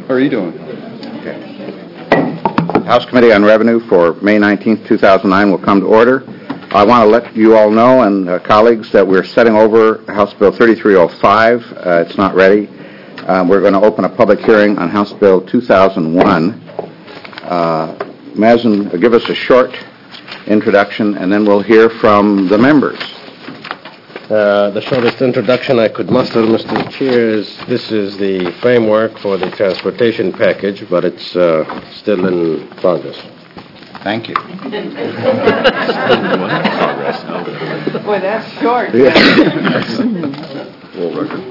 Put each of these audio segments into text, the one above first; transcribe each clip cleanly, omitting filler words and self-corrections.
How are you doing? House Committee on Revenue for May 19th, 2009 will come to order. I want to let you all know, and colleagues, that we're setting over House Bill 3305. It's not ready. We're going to open a public hearing on House Bill 2001. Mazen, give us a short introduction, and then we'll hear from the members. The shortest introduction I could muster, Mr. Chair, is this is the framework for the transportation package, but it's still in progress. Thank you. Boy, that's short. Full record.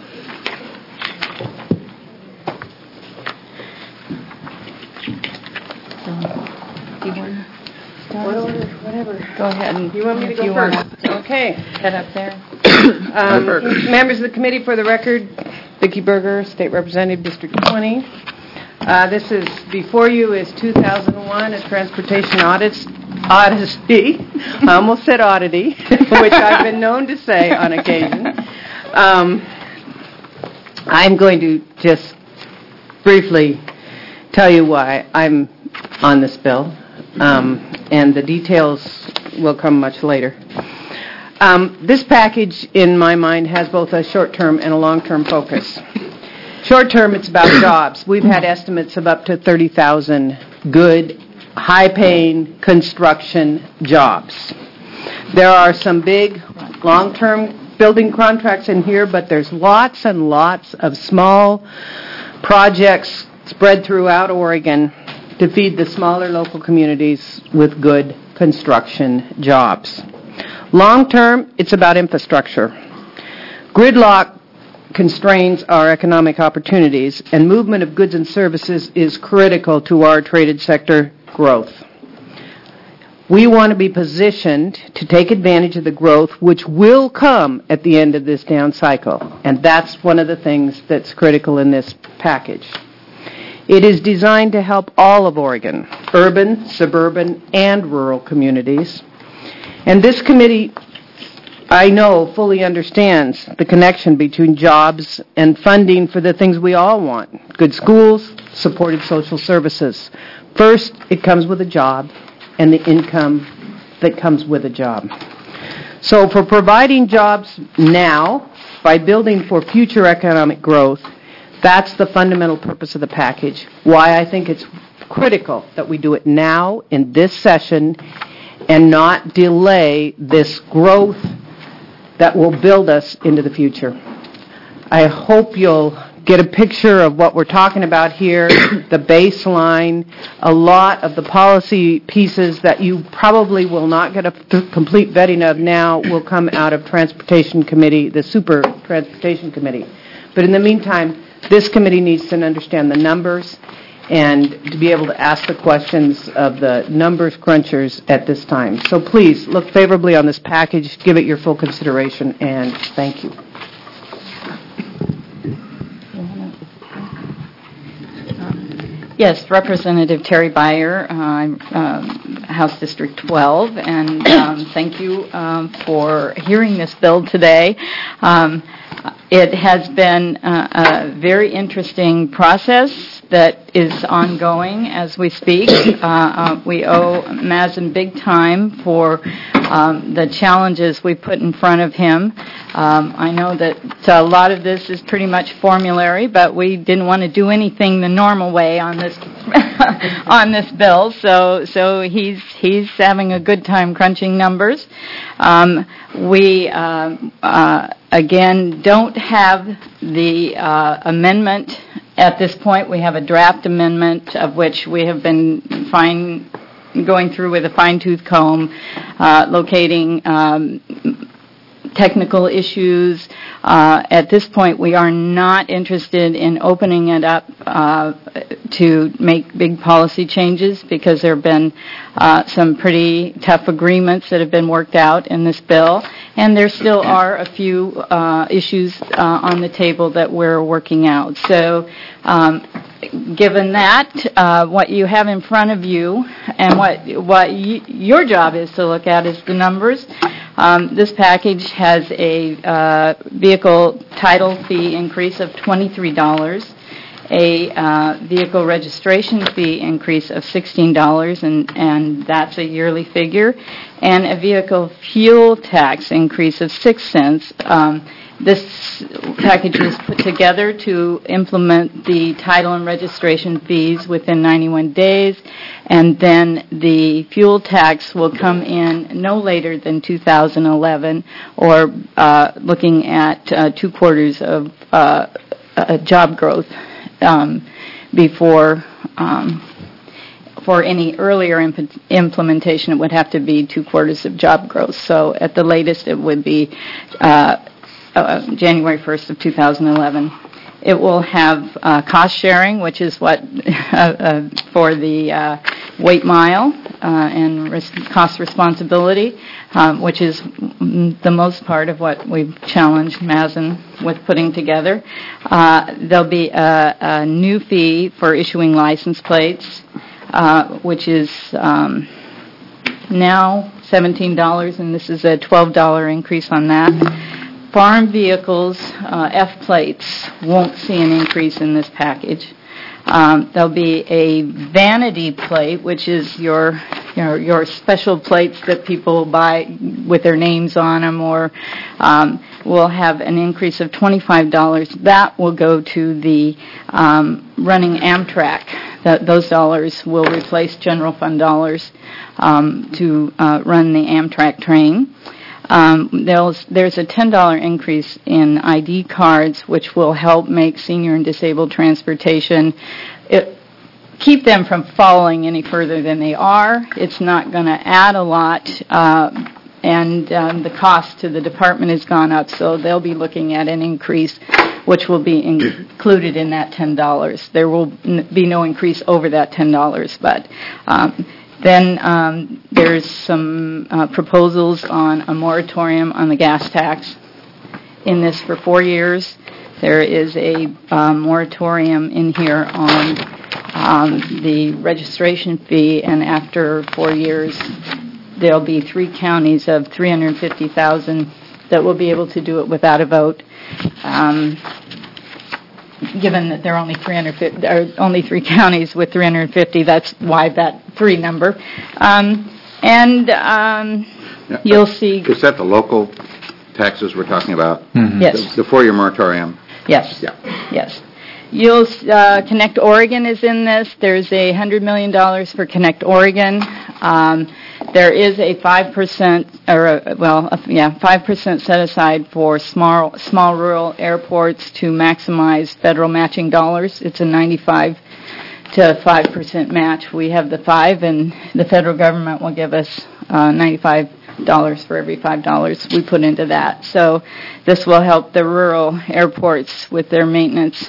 Do you want to start? Whatever. Go ahead. You want me to go first? Okay. Head up there. Members of the committee, for the record, Vicki Berger, State Representative, District 20. This is before you is 2001, a transportation odyssey. I almost said oddity, which I've been known to say on occasion. I'm going to just briefly tell you why I'm on this bill, and the details will come much later. This package, in my mind, has both a short-term and a long-term focus. Short-term, it's about jobs. We've had estimates of up to 30,000 good, high-paying construction jobs. There are some big, long-term building contracts in here, but there's lots and lots of small projects spread throughout Oregon to feed the smaller local communities with good construction jobs. Long-term, it's about infrastructure. Gridlock constrains our economic opportunities, and movement of goods and services is critical to our traded sector growth. We want to be positioned to take advantage of the growth which will come at the end of this down cycle, and that's one of the things that's critical in this package. It is designed to help all of Oregon, urban, suburban, and rural communities. And this committee, I know, fully understands the connection between jobs and funding for the things we all want. Good schools, supported social services. First, it comes with a job and the income that comes with a job. So for providing jobs now, by building for future economic growth, that's the fundamental purpose of the package, why I think it's critical that we do it now in this session and not delay this growth that will build us into the future. I hope you'll get a picture of what we're talking about here, the baseline. A lot of the policy pieces that you probably will not get a complete vetting of now will come out of Transportation Committee, the Super Transportation Committee. But in the meantime, this committee needs to understand the numbers and to be able to ask the questions of the numbers crunchers at this time. So please, look favorably on this package, give it your full consideration, and thank you. Yes, Representative Terry Beyer, House District 12, and thank you for hearing this bill today. It has been a very interesting process that is ongoing as we speak. We owe Mazen big time for the challenges we put in front of him. I know that a lot of this is pretty much formulary, but we didn't want to do anything the normal way on this on this bill. So he's having a good time crunching numbers. We again don't have the amendment at this point. We have a draft amendment of which we have been going through with a fine-tooth comb, locating technical issues. At this point, we are not interested in opening it up to make big policy changes because there have been some pretty tough agreements that have been worked out in this bill, and there still are a few issues on the table that we're working out. So given that, what you have in front of you and what your job is to look at is the numbers. This package has a vehicle title fee increase of $23, a vehicle registration fee increase of $16, and that's a yearly figure, and a vehicle fuel tax increase of 6 cents. This package was put together to implement the title and registration fees within 91 days, and then the fuel tax will come in no later than 2011, or looking at 2 quarters of job growth before. For any earlier implementation, it would have to be 2 quarters of job growth. So at the latest, it would be January 1st of 2011. It will have cost sharing, which is what for the weight mile and cost responsibility, which is the most part of what we've challenged Mazen with putting together. There'll be a new fee for issuing license plates, which is now $17, and this is a $12 increase on that. Farm vehicles, F plates, won't see an increase in this package. There'll be a vanity plate, which is your special plates that people buy with their names on them, or will have an increase of $25. That will go to the running Amtrak. Those dollars will replace general fund dollars to run the Amtrak train. There's a $10 increase in ID cards, which will help make senior and disabled transportation, keep them from falling any further than they are. It's not going to add a lot, and the cost to the department has gone up, so they'll be looking at an increase, which will be included in that $10. There will be no increase over that $10, but then there's some proposals on a moratorium on the gas tax in this for 4 years. There is a moratorium in here on the registration fee, and after 4 years, there'll be 3 counties of 350,000 that will be able to do it without a vote. Given that there are only 3 counties with 350, that's why that 3 number. You'll see. Is that the local taxes we're talking about? Mm-hmm. Yes. The 4-year moratorium? Yes. Yeah. Yes. You'll Connect Oregon is in this. There's $100 million for Connect Oregon. There is a 5%, 5% set aside for small rural airports to maximize federal matching dollars. It's a 95 to 5% match. We have the 5, and the federal government will give us $95 for every $5 we put into that. So this will help the rural airports with their maintenance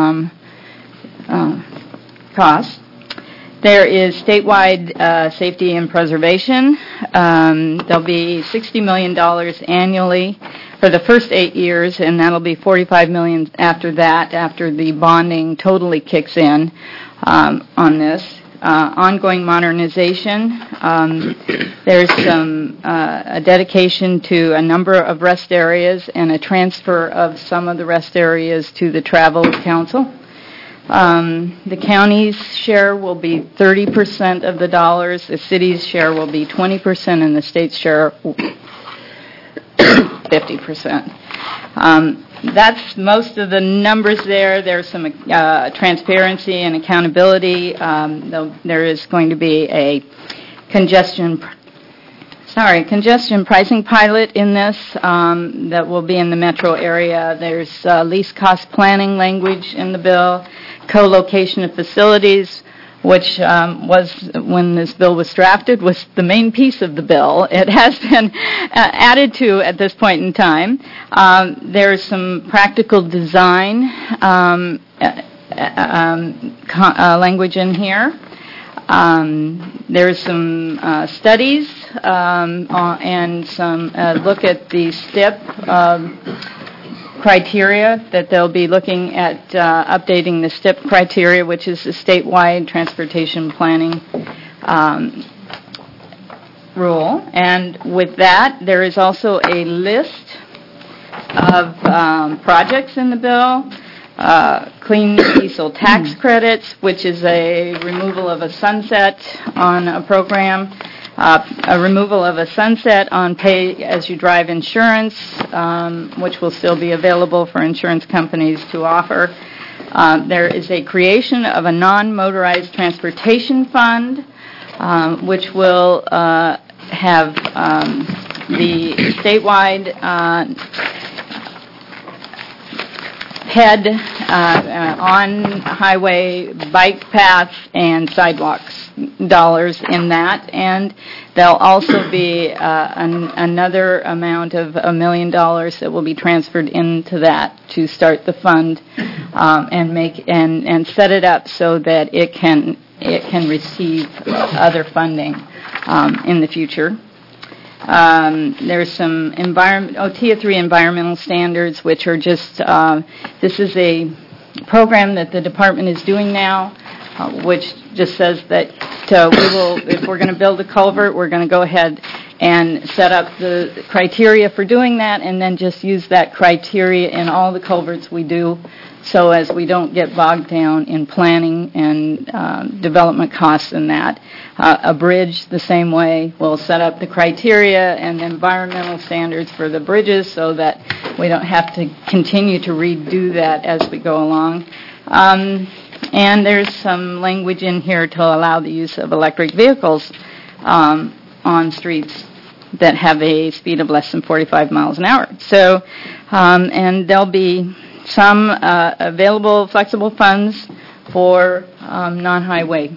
costs. There is statewide safety and preservation. There'll be $60 million annually for the first 8 years, and that'll be $45 million after that, after the bonding totally kicks in on this. Ongoing modernization. There's a dedication to a number of rest areas and a transfer of some of the rest areas to the Travel Council. The county's share will be 30% of the dollars, the city's share will be 20%, and the state's share 50%. That's most of the numbers there. There's some transparency and accountability. There is going to be a congestion pricing pilot in this that will be in the metro area. There's least cost planning language in the bill, co-location of facilities, which was, when this bill was drafted, was the main piece of the bill. It has been added to at this point in time. There's some practical design language in here. There's some studies and some look at the STIP criteria, that they'll be looking at updating the STIP criteria, which is the statewide transportation planning rule. And with that, there is also a list of projects in the bill. clean diesel tax credits, which is a removal of a sunset on a program, a removal of a sunset on pay-as-you-drive insurance, which will still be available for insurance companies to offer. There is a creation of a non-motorized transportation fund, which will have the statewide head on-highway bike paths and sidewalks dollars in that, and there'll also be another amount of $1 million that will be transferred into that to start the fund and set it up so that it can receive other funding in the future. There's some Tier 3 environmental standards, which are just, this is a program that the department is doing now, which just says that if we're going to build a culvert, we're going to go ahead and set up the criteria for doing that, and then just use that criteria in all the culverts we do, so as we don't get bogged down in planning and development costs in that. A bridge, the same way, we'll set up the criteria and environmental standards for the bridges so that we don't have to continue to redo that as we go along. And there's some language in here to allow the use of electric vehicles on streets that have a speed of less than 45 miles an hour. So, and there'll be some available flexible funds for non-highway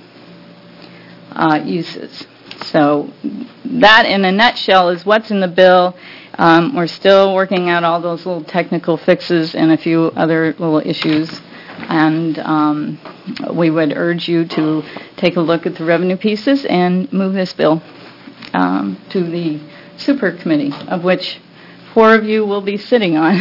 uses. So that, in a nutshell, is what's in the bill. We're still working out all those little technical fixes and a few other little issues. And we would urge you to take a look at the revenue pieces and move this bill to the super committee, of which 4 of you will be sitting on.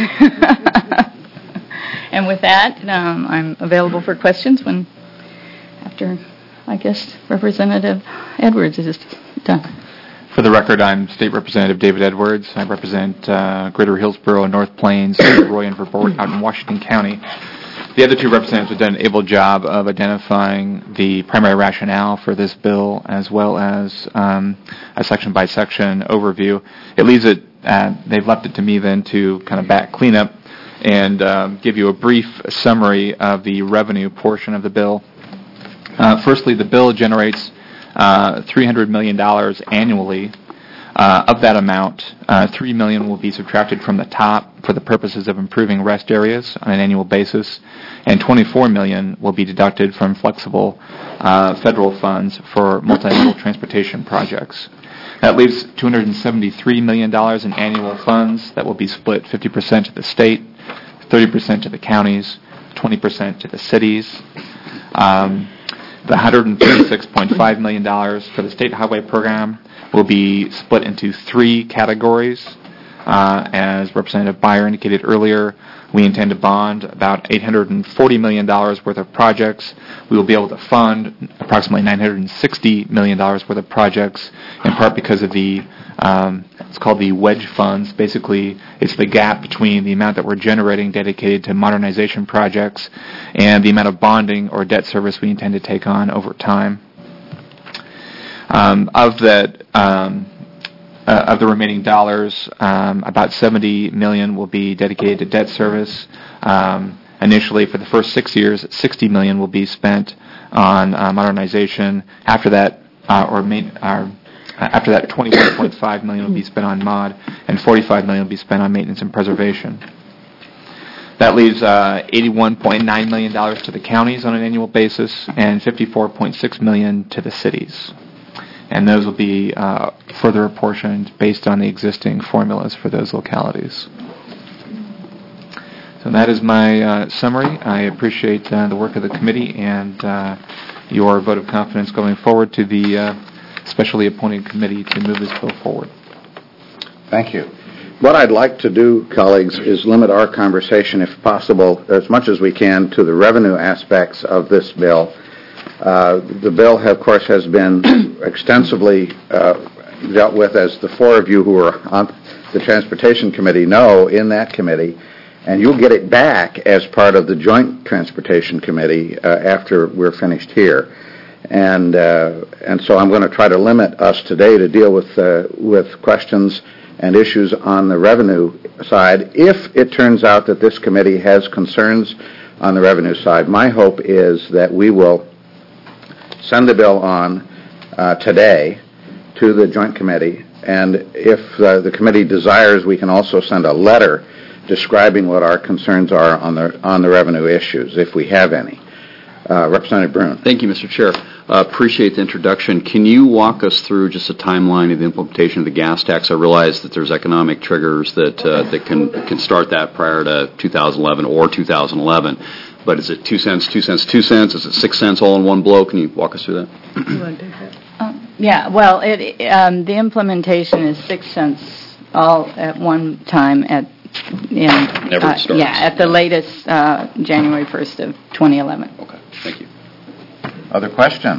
And with that, I'm available for questions after, I guess, Representative Edwards is done. For the record, I'm State Representative David Edwards. I represent Greater Hillsborough, North Plains, Roy, and Verport out in Washington County. The other 2 representatives have done an able job of identifying the primary rationale for this bill, as well as a section-by-section overview. It leaves it, they've left it to me then to kind of back clean up and give you a brief summary of the revenue portion of the bill. Firstly, the bill generates $300 million annually. Of that amount, $3 million will be subtracted from the top for the purposes of improving rest areas on an annual basis, and $24 million will be deducted from flexible federal funds for multimodal transportation projects. That leaves $273 million in annual funds that will be split 50% to the state, 30% to the counties, 20% to the cities. The $136.5 million for the state highway program will be split into 3 categories. As Representative Beyer indicated earlier, we intend to bond about $840 million worth of projects. We will be able to fund approximately $960 million worth of projects, in part because of the it's called the wedge funds. Basically, it's the gap between the amount that we're generating dedicated to modernization projects and the amount of bonding or debt service we intend to take on over time. Of the remaining dollars, about $70 million will be dedicated to debt service. Initially, for the first 6 years, $60 million will be spent on modernization. After that, after that, $21.5 million will be spent on mod, and $45 million will be spent on maintenance and preservation. That leaves $81.9 million to the counties on an annual basis, and $54.6 million to the cities. And those will be further apportioned based on the existing formulas for those localities. So that is my summary. I appreciate the work of the committee and your vote of confidence going forward to the specially appointed committee to move this bill forward. Thank you. What I'd like to do, colleagues, is limit our conversation, if possible, as much as we can, to the revenue aspects of this bill. The bill, of course, has been extensively dealt with, as the 4 of you who are on the Transportation Committee know, in that committee. And you'll get it back as part of the Joint Transportation Committee after we're finished here. And so I'm going to try to limit us today to deal with questions and issues on the revenue side. If it turns out that this committee has concerns on the revenue side, my hope is that we will send the bill on today to the Joint Committee, and if the committee desires, we can also send a letter describing what our concerns are on the revenue issues, if we have any. Representative Brune. Thank you, Mr. Chair. Appreciate the introduction. Can you walk us through just a timeline of the implementation of the gas tax? I realize that there's economic triggers that can start that prior to 2011 or 2011. But is it 2 cents, 2 cents, 2 cents? Is it 6 cents all in one blow? Can you walk us through that? You want to take that? Yeah, well, the implementation is 6 cents all at one time Never starts. Yeah, at the latest January 1st of 2011. Okay, thank you. Other questions?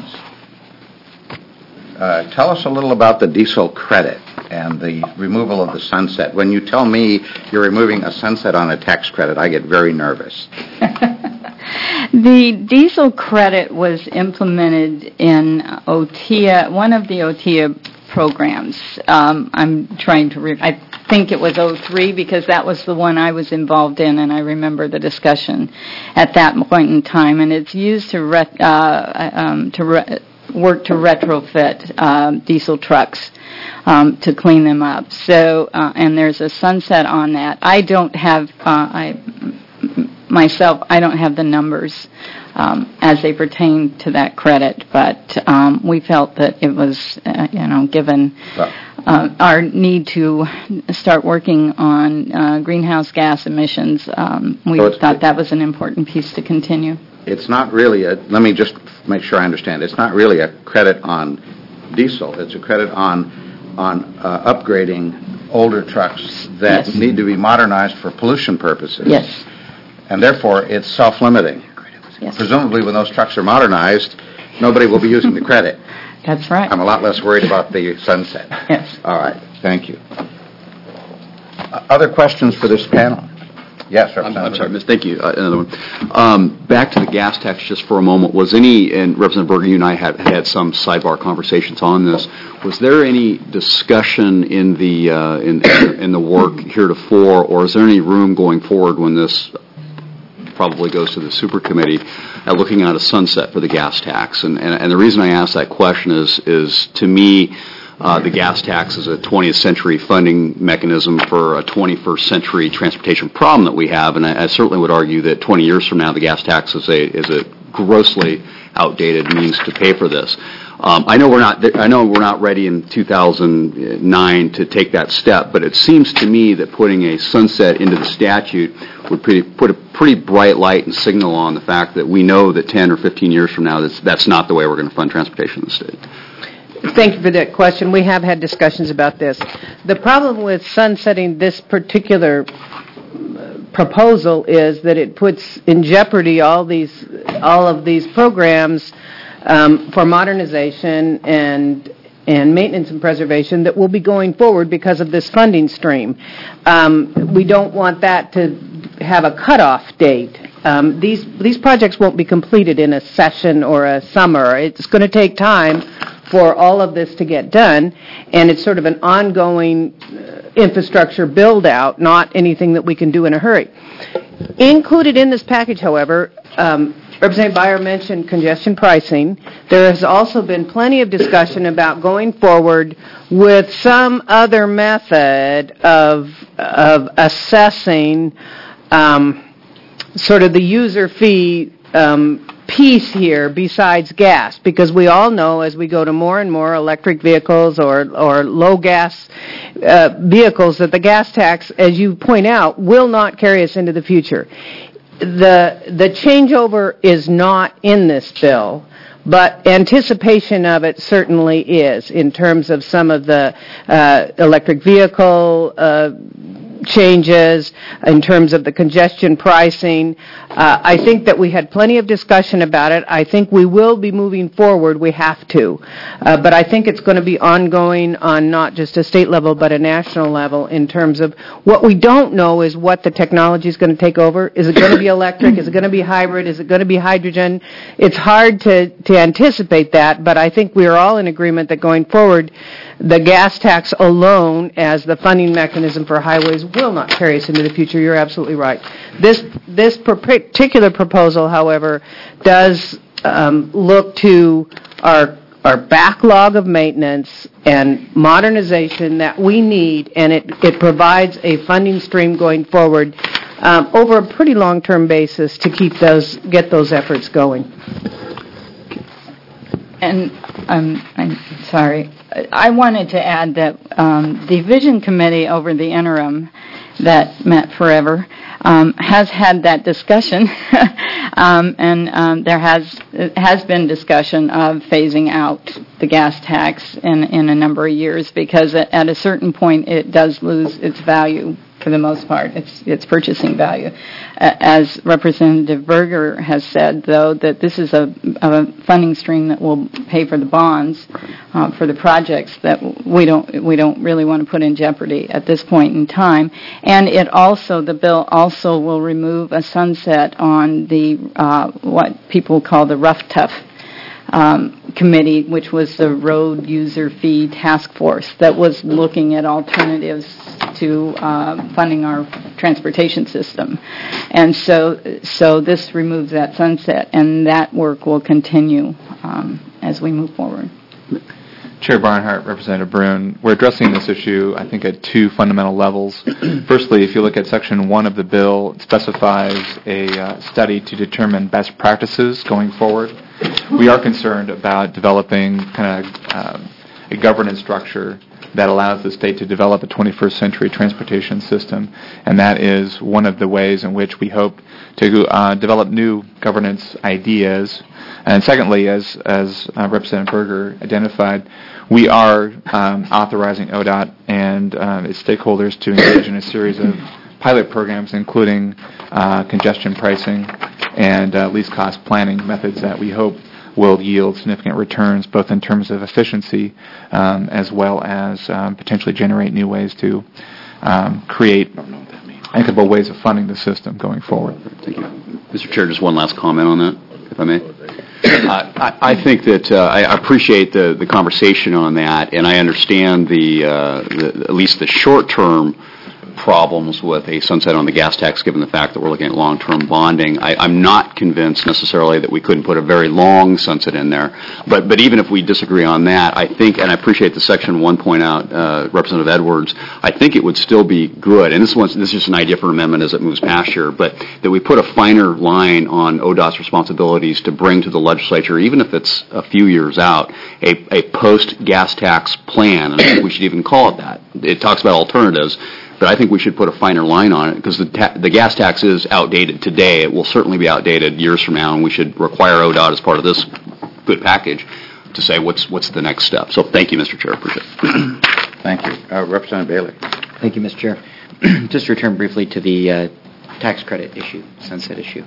Tell us a little about the diesel credit and the removal of the sunset. When you tell me you're removing a sunset on a tax credit, I get very nervous. The diesel credit was implemented in OTIA, one of the OTIA programs. I'm trying to I think it was 03 because that was the one I was involved in, and I remember the discussion at that point in time. And it's used to work to retrofit diesel trucks to clean them up. So, and there's a sunset on that. I don't have myself, I don't have the numbers as they pertain to that credit, but we felt that it was, given our need to start working on greenhouse gas emissions, we thought that was an important piece to continue. It's not really let me just make sure I understand. It's not really a credit on diesel. It's a credit on upgrading older trucks that need to be modernized for pollution purposes. Yes. And therefore, it's self-limiting. Yes. Presumably, when those trucks are modernized, nobody will be using the credit. That's right. I'm a lot less worried about the sunset. Yes. All right. Thank you. Other questions for this panel? Yes, Representative. I'm sorry, Miss. Thank you. Another one. Back to the gas tax just for a moment. Was and Representative Berger, you and I had some sidebar conversations on this. Was there any discussion in the work heretofore, or is there any room going forward when this probably goes to the super committee at looking at a sunset for the gas tax? And the reason I ask that question is to me, the gas tax is a 20th century funding mechanism for a 21st century transportation problem that we have, and I certainly would argue that 20 years from now the gas tax is a grossly outdated means to pay for this. I know we're not ready in 2009 to take that step, but it seems to me that putting a sunset into the statute would put a pretty bright light and signal on the fact that we know that 10 or 15 years from now that's not the way we're going to fund transportation in the state. Thank you for that question. We have had discussions about this. The problem with sunsetting this particular proposal is that it puts in jeopardy all of these programs for modernization and maintenance and preservation that will be going forward because of this funding stream. We don't want that to have a cutoff date. These projects won't be completed in a session or a summer. It's going to take time for all of this to get done, and it's sort of an ongoing infrastructure build-out, not anything that we can do in a hurry. Included in this package, however, Representative Beyer mentioned congestion pricing. There has also been plenty of discussion about going forward with some other method of assessing sort of the user fee piece here besides gas, because we all know as we go to more and more electric vehicles or low gas vehicles that the gas tax, as you point out, will not carry us into the future. The changeover is not in this bill, but anticipation of it certainly is in terms of some of the electric vehicle changes in terms of the congestion pricing. I think that we had plenty of discussion about it. I think we will be moving forward. We have to. But I think it's going to be ongoing on not just a state level but a national level in terms of what we don't know is what the technology is going to take over. Is it going to be electric? Is it going to be hybrid? Is it going to be hydrogen? It's hard to anticipate that, but I think we are all in agreement that going forward, the gas tax alone as the funding mechanism for highways will not carry us into the future. You're absolutely right. This particular proposal, however, does look to our backlog of maintenance and modernization that we need, and it provides a funding stream going forward over a pretty long-term basis to get those efforts going. And I'm sorry. I wanted to add that the Vision Committee over the interim that met forever has had that discussion, and there has been discussion of phasing out the gas tax in a number of years because at a certain point it does lose its value. For the most part, its purchasing value. As Representative Berger has said, though, that this is a funding stream that will pay for the bonds for the projects that we don't really want to put in jeopardy at this point in time. And the bill also will remove a sunset on the what people call the rough tough committee, which was the road user fee task force that was looking at alternatives to funding our transportation system. And so this removes that sunset, and that work will continue as we move forward. Chair Barnhart, Representative Brune, we're addressing this issue, I think, at two fundamental levels. Firstly, if you look at Section 1 of the bill, it specifies a study to determine best practices going forward. We are concerned about developing kind of a governance structure that allows the state to develop a 21st century transportation system, and that is one of the ways in which we hope to develop new governance ideas. And secondly, as Representative Berger identified, we are authorizing ODOT and its stakeholders to engage in a series of pilot programs, including congestion pricing and least cost planning methods that we hope will yield significant returns, both in terms of efficiency as well as potentially generate new ways to create equitable ways of funding the system going forward. Thank you. Mr. Chair, just one last comment on that, if I may. I think that I appreciate the conversation on that, and I understand at least the short-term problems with a sunset on the gas tax, given the fact that we're looking at long-term bonding. I'm not convinced necessarily that we couldn't put a very long sunset in there. But even if we disagree on that, I think, and I appreciate the Section 1 point out, Representative Edwards, I think it would still be good, and this is just an idea for amendment as it moves past here, but that we put a finer line on ODOT's responsibilities to bring to the legislature, even if it's a few years out, a post-gas tax plan, and I think we should even call it that. It talks about alternatives, but I think we should put a finer line on it because the gas tax is outdated today. It will certainly be outdated years from now, and we should require ODOT as part of this good package to say what's the next step. So thank you, Mr. Chair. Appreciate it. Thank you. Representative Bailey. Thank you, Mr. Chair. Just to return briefly to the tax credit issue, sunset issue.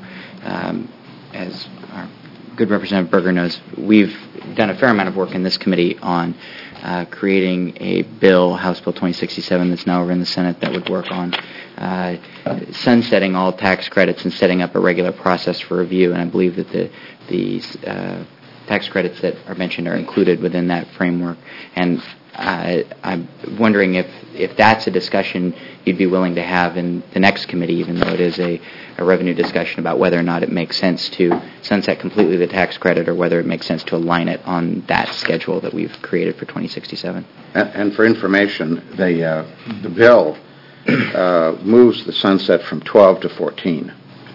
As our good Representative Berger knows, we've done a fair amount of work in this committee on creating a bill, House Bill 2067, that's now over in the Senate, that would work on sunsetting all tax credits and setting up a regular process for review. And I believe that the tax credits that are mentioned are included within that framework. And I'm wondering if that's a discussion you'd be willing to have in the next committee, even though it is a revenue discussion about whether or not it makes sense to sunset completely the tax credit or whether it makes sense to align it on that schedule that we've created for 2067. And for information, the bill moves the sunset from 12 to 14.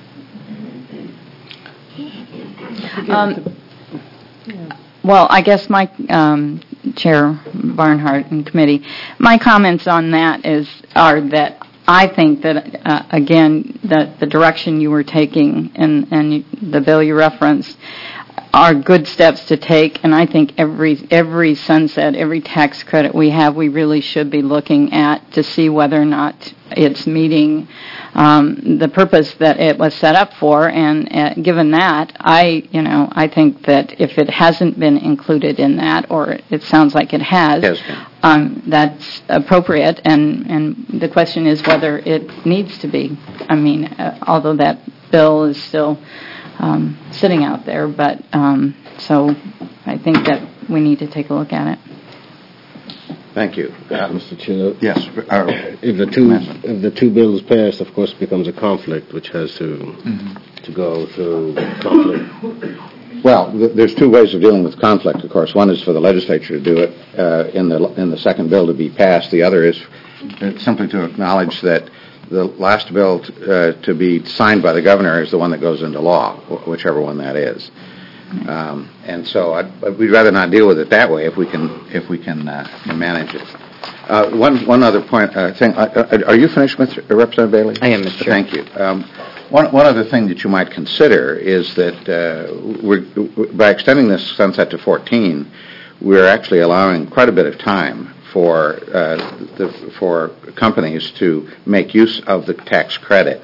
Well, I guess my Chair Barnhart and committee, my comments on that are that I think that again that the direction you were taking and the bill you referenced are good steps to take, and I think every sunset, every tax credit we have, we really should be looking at to see whether or not it's meeting the purpose that it was set up for. And given that, I think that if it hasn't been included in that, or it sounds like it has, that's appropriate. And the question is whether it needs to be. I mean, although that bill is still sitting out there, but so I think that we need to take a look at it. Thank you. Mr. Chair, Yes. if the two bills pass, of course, it becomes a conflict, which has to go through conflict. Well, there's two ways of dealing with conflict, of course. One is for the legislature to do it in the second bill to be passed. The other is simply to acknowledge that the last bill to be signed by the governor is the one that goes into law, whichever one that is. And so we'd rather not deal with it that way if we can manage it. One other thing. Are you finished, Representative Bailey? I am, Mr. Chair. Thank you. One other thing that you might consider is that by extending this sunset to 14, we're actually allowing quite a bit of time for companies to make use of the tax credit.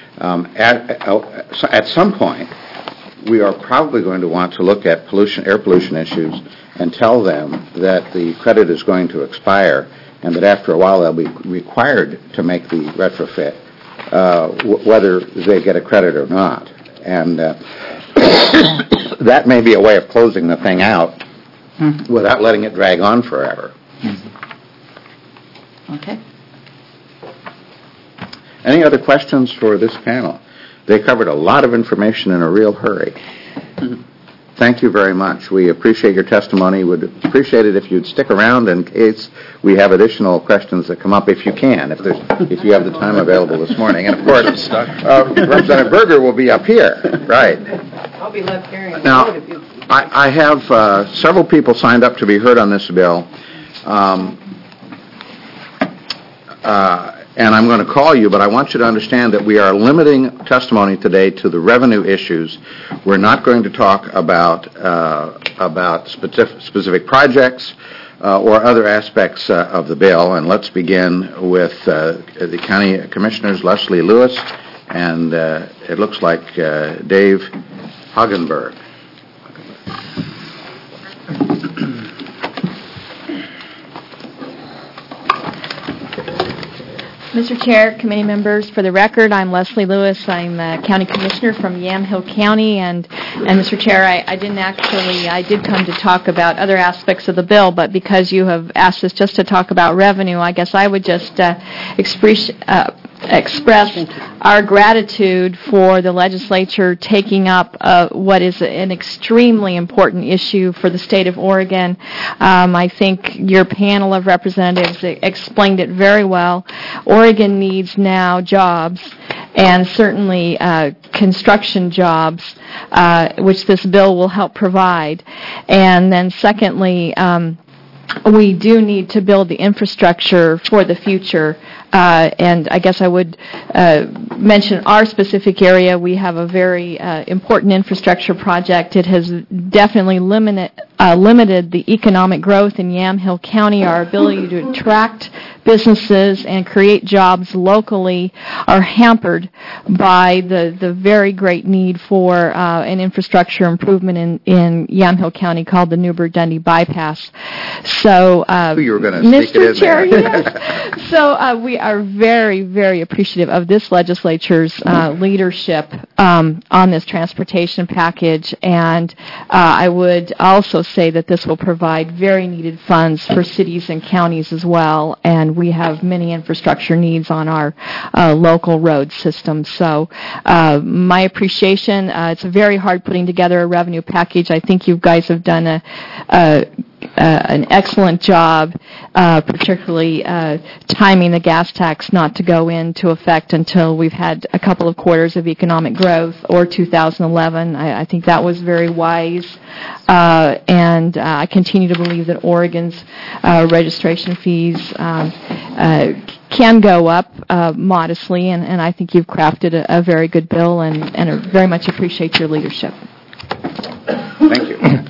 At some point, we are probably going to want to look at air pollution issues and tell them that the credit is going to expire and that after a while they'll be required to make the retrofit, whether they get a credit or not. And that may be a way of closing the thing out without letting it drag on forever. Okay. Any other questions for this panel? They covered a lot of information in a real hurry. Thank you very much. We appreciate your testimony. Would appreciate it if you'd stick around in case we have additional questions that come up, if you can, if you have the time available this morning. And of course, Representative Berger will be up here, right? I'll be left hearing. Now, I have several people signed up to be heard on this bill. And I'm going to call you, but I want you to understand that we are limiting testimony today to the revenue issues. We're not going to talk about specific projects or other aspects of the bill. And let's begin with the County Commissioners, Leslie Lewis, and it looks like Dave Hagenberg. Mr. Chair, committee members, for the record, I'm Leslie Lewis. I'm a county commissioner from Yamhill County, and Mr. Chair, I did come to talk about other aspects of the bill, but because you have asked us just to talk about revenue, I guess I would just express our gratitude for the legislature taking up what is an extremely important issue for the state of Oregon. I think your panel of representatives explained it very well. Oregon needs now jobs, and certainly construction jobs, which this bill will help provide. And then secondly, we do need to build the infrastructure for the future. And I guess I would mention our specific area. We have a very important infrastructure project. It has definitely limited the economic growth in Yamhill County. Our ability to attract businesses and create jobs locally are hampered by the very great need for an infrastructure improvement in Yamhill County called the Newburgh-Dundee Bypass. So, you were going to sneak it in Chair, there. yes. So we are very, very appreciative of this legislature's leadership on this transportation package, and I would also say that this will provide very needed funds for cities and counties as well, and we have many infrastructure needs on our local road system. So my appreciation, it's very hard putting together a revenue package. I think you guys have done an excellent job, particularly timing the gas tax not to go into effect until we've had a couple of quarters of economic growth, or 2011. I think that was very wise. And I continue to believe that Oregon's registration fees can go up modestly, and I think you've crafted a very good bill, and I very much appreciate your leadership.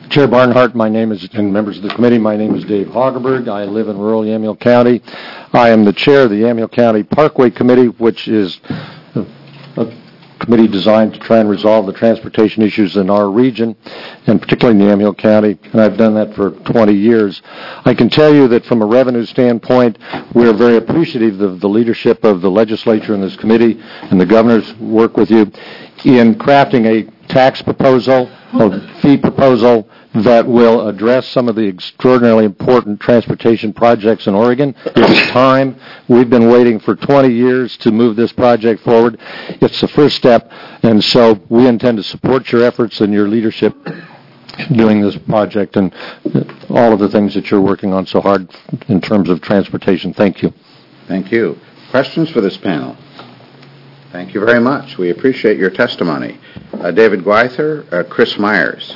Chair Barnhart, my name is, and members of the committee, my name is Dave Hagerberg. I live in rural Yamhill County. I am the chair of the Yamhill County Parkway Committee, which is a committee designed to try and resolve the transportation issues in our region, and particularly in the Yamhill County, and I've done that for 20 years. I can tell you that from a revenue standpoint, we are very appreciative of the leadership of the legislature and this committee and the governor's work with you in crafting a tax proposal, a fee proposal that will address some of the extraordinarily important transportation projects in Oregon. It's time. We've been waiting for 20 years to move this project forward. It's the first step, and so we intend to support your efforts and your leadership in doing this project and all of the things that you're working on so hard in terms of transportation. Thank you. Thank you. Questions for this panel? Thank you very much. We appreciate your testimony. David Gweither, Chris Myers.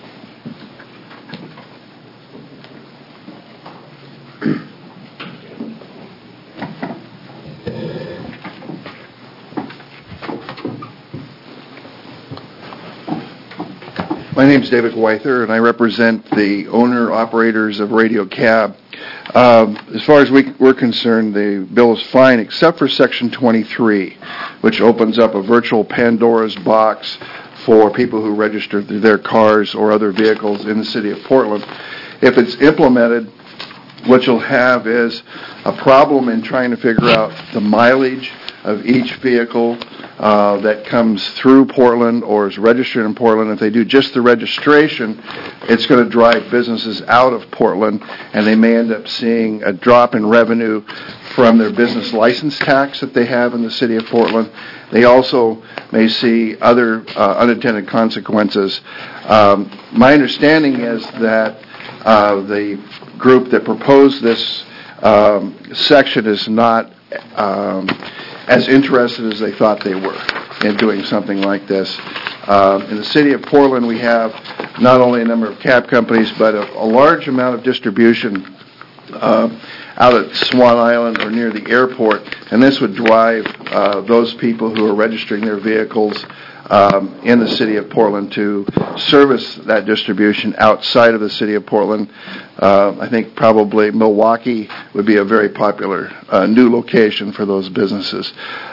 My name is David Gweither, and I represent the owner-operators of Radio Cab. As far as we're concerned, the bill is fine, except for Section 23, which opens up a virtual Pandora's box for people who register their cars or other vehicles in the city of Portland. If it's implemented, what you'll have is a problem in trying to figure out the mileage of each vehicle that comes through Portland or is registered in Portland. If they do just the registration, it's going to drive businesses out of Portland, and they may end up seeing a drop in revenue from their business license tax that they have in the city of Portland. They also may see other unintended consequences. My understanding is that the group that proposed this section is not as interested as they thought they were in doing something like this. In the city of Portland, we have not only a number of cab companies, but a large amount of distribution out at Swan Island or near the airport, and this would drive those people who are registering their vehicles in the city of Portland to service that distribution outside of the city of Portland. I think probably Milwaukee would be a very popular new location for those businesses.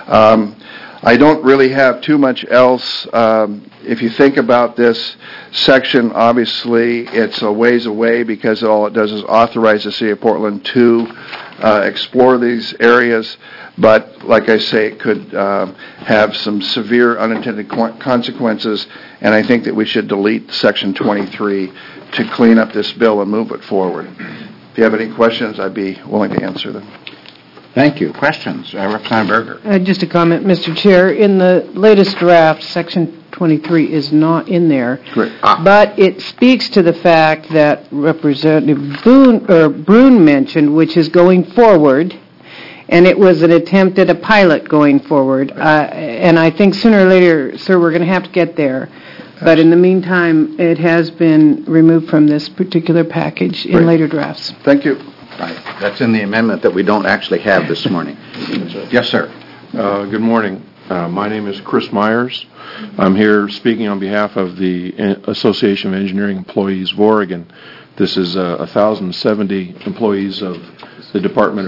I don't really have too much else. If you think about this section, obviously it's a ways away because all it does is authorize the city of Portland to explore these areas. But like I say, it could have some severe unintended consequences, and I think that we should delete Section 23 to clean up this bill and move it forward. If you have any questions, I'd be willing to answer them. Thank you. Questions? Representative Berger. Just a comment, Mr. Chair. In the latest draft, Section 23 is not in there. Great. But it speaks to the fact that Representative Brune mentioned, which is going forward, and it was an attempt at a pilot going forward. And I think sooner or later, sir, we're going to have to get there. But in the meantime, it has been removed from this particular package in later drafts. Thank you. Right. That's in the amendment that we don't actually have this morning. Yes, sir. Good morning. My name is Chris Myers. I'm here speaking on behalf of the Association of Engineering Employees of Oregon. This is 1,070 employees of the Department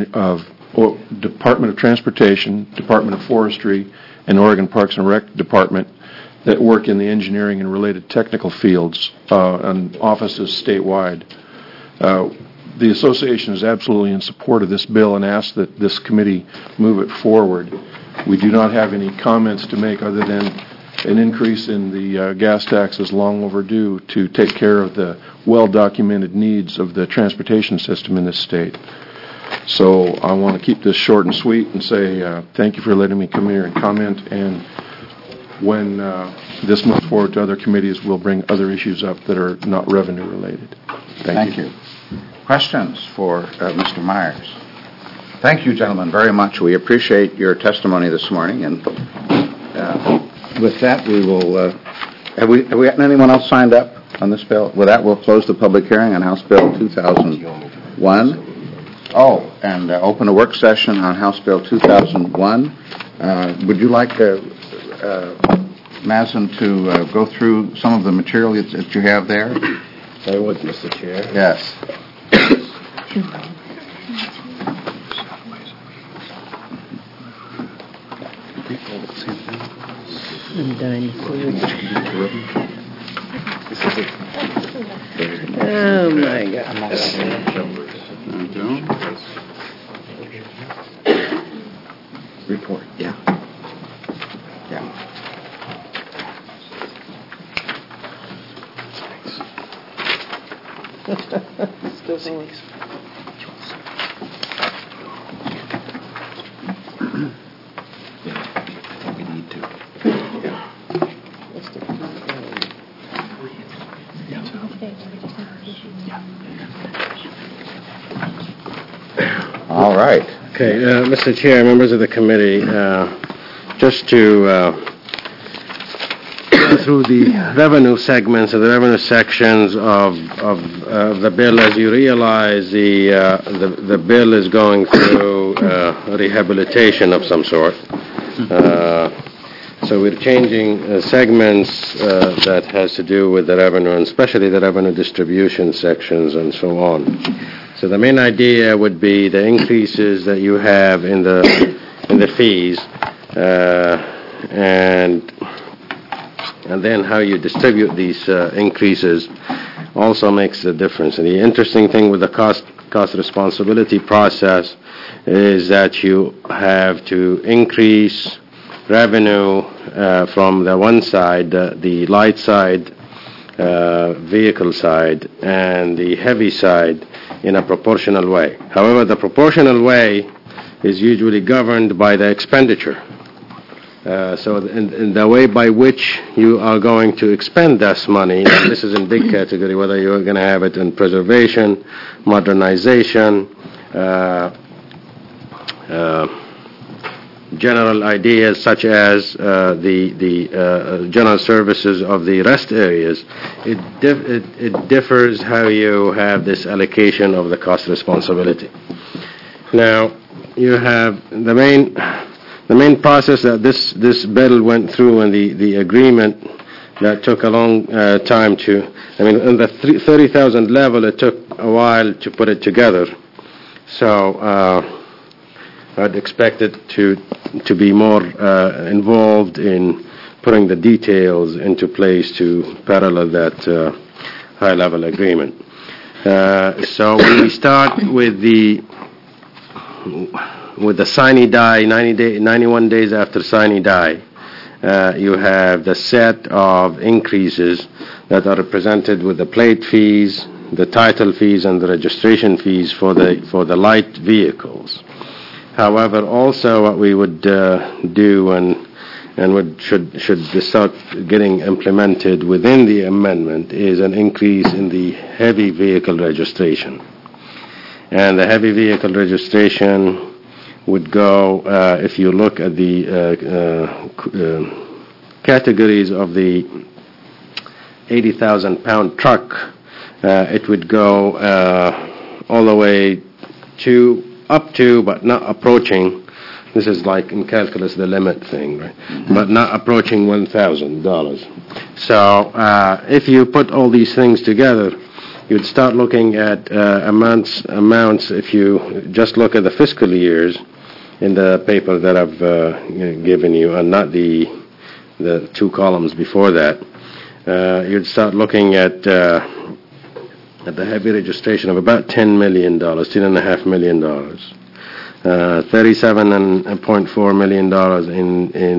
of Transportation, Department of Forestry, and Oregon Parks and Rec Department that work in the engineering and related technical fields and offices statewide. The association is absolutely in support of this bill and asks that this committee move it forward. We do not have any comments to make other than an increase in the gas tax is long overdue to take care of the well-documented needs of the transportation system in this state. So I want to keep this short and sweet and say thank you for letting me come here and comment, and when this moves forward to other committees, we'll bring other issues up that are not revenue related. Thank you. Questions for Mr. Myers? Thank you, gentlemen, very much. We appreciate your testimony this morning, and with that, we will. Have we gotten anyone else signed up on this bill? With that, we'll close the public hearing on House Bill 2001. Oh, and open a work session on House Bill 2001. Would you like Mazen to go through some of the material that you have there? I would, Mr. Chair. Yes. I'm dying. Oh, my God. Report. Yeah. Still going. We need to. All right. Okay, Mr. Chair, members of the committee, just to go through the revenue segments and the revenue sections of the bill, as you realize, the bill is going through rehabilitation of some sort. So we're changing segments that has to do with the revenue, and especially the revenue distribution sections and so on. So the main idea would be the increases that you have in the fees, and then how you distribute these increases also makes a difference. And the interesting thing with the cost responsibility process is that you have to increase revenue from the one side, the light side, vehicle side, and the heavy side in a proportional way. However, the proportional way is usually governed by the expenditure. So in the way by which you are going to expend this money, and this is in big category, whether you're going to have it in preservation, modernization, general ideas such as the general services of the rest areas, it differs how you have this allocation of the cost responsibility. Now, you have the main process that this bill went through, and the agreement that took a long time to, in the 30,000 level, it took a while to put it together. So I'd expect it to be more involved in putting the details into place to parallel that high-level agreement. So we start with the sine die, 91 days after sine die. You have the set of increases that are represented with the plate fees, the title fees, and the registration fees for the light vehicles. However, also what we would do and should start getting implemented within the amendment is an increase in the heavy vehicle registration. And the heavy vehicle registration would go, if you look at the categories of the 80,000-pound truck, it would go all the way to up to, but not approaching, this is like in calculus the limit thing, right? But not approaching $1,000. So if you put all these things together, you'd start looking at amounts. If you just look at the fiscal years in the paper that I've given you, and not the two columns before that, you'd start looking at the heavy registration of about $10 million, $10.5 million, $37.4 million in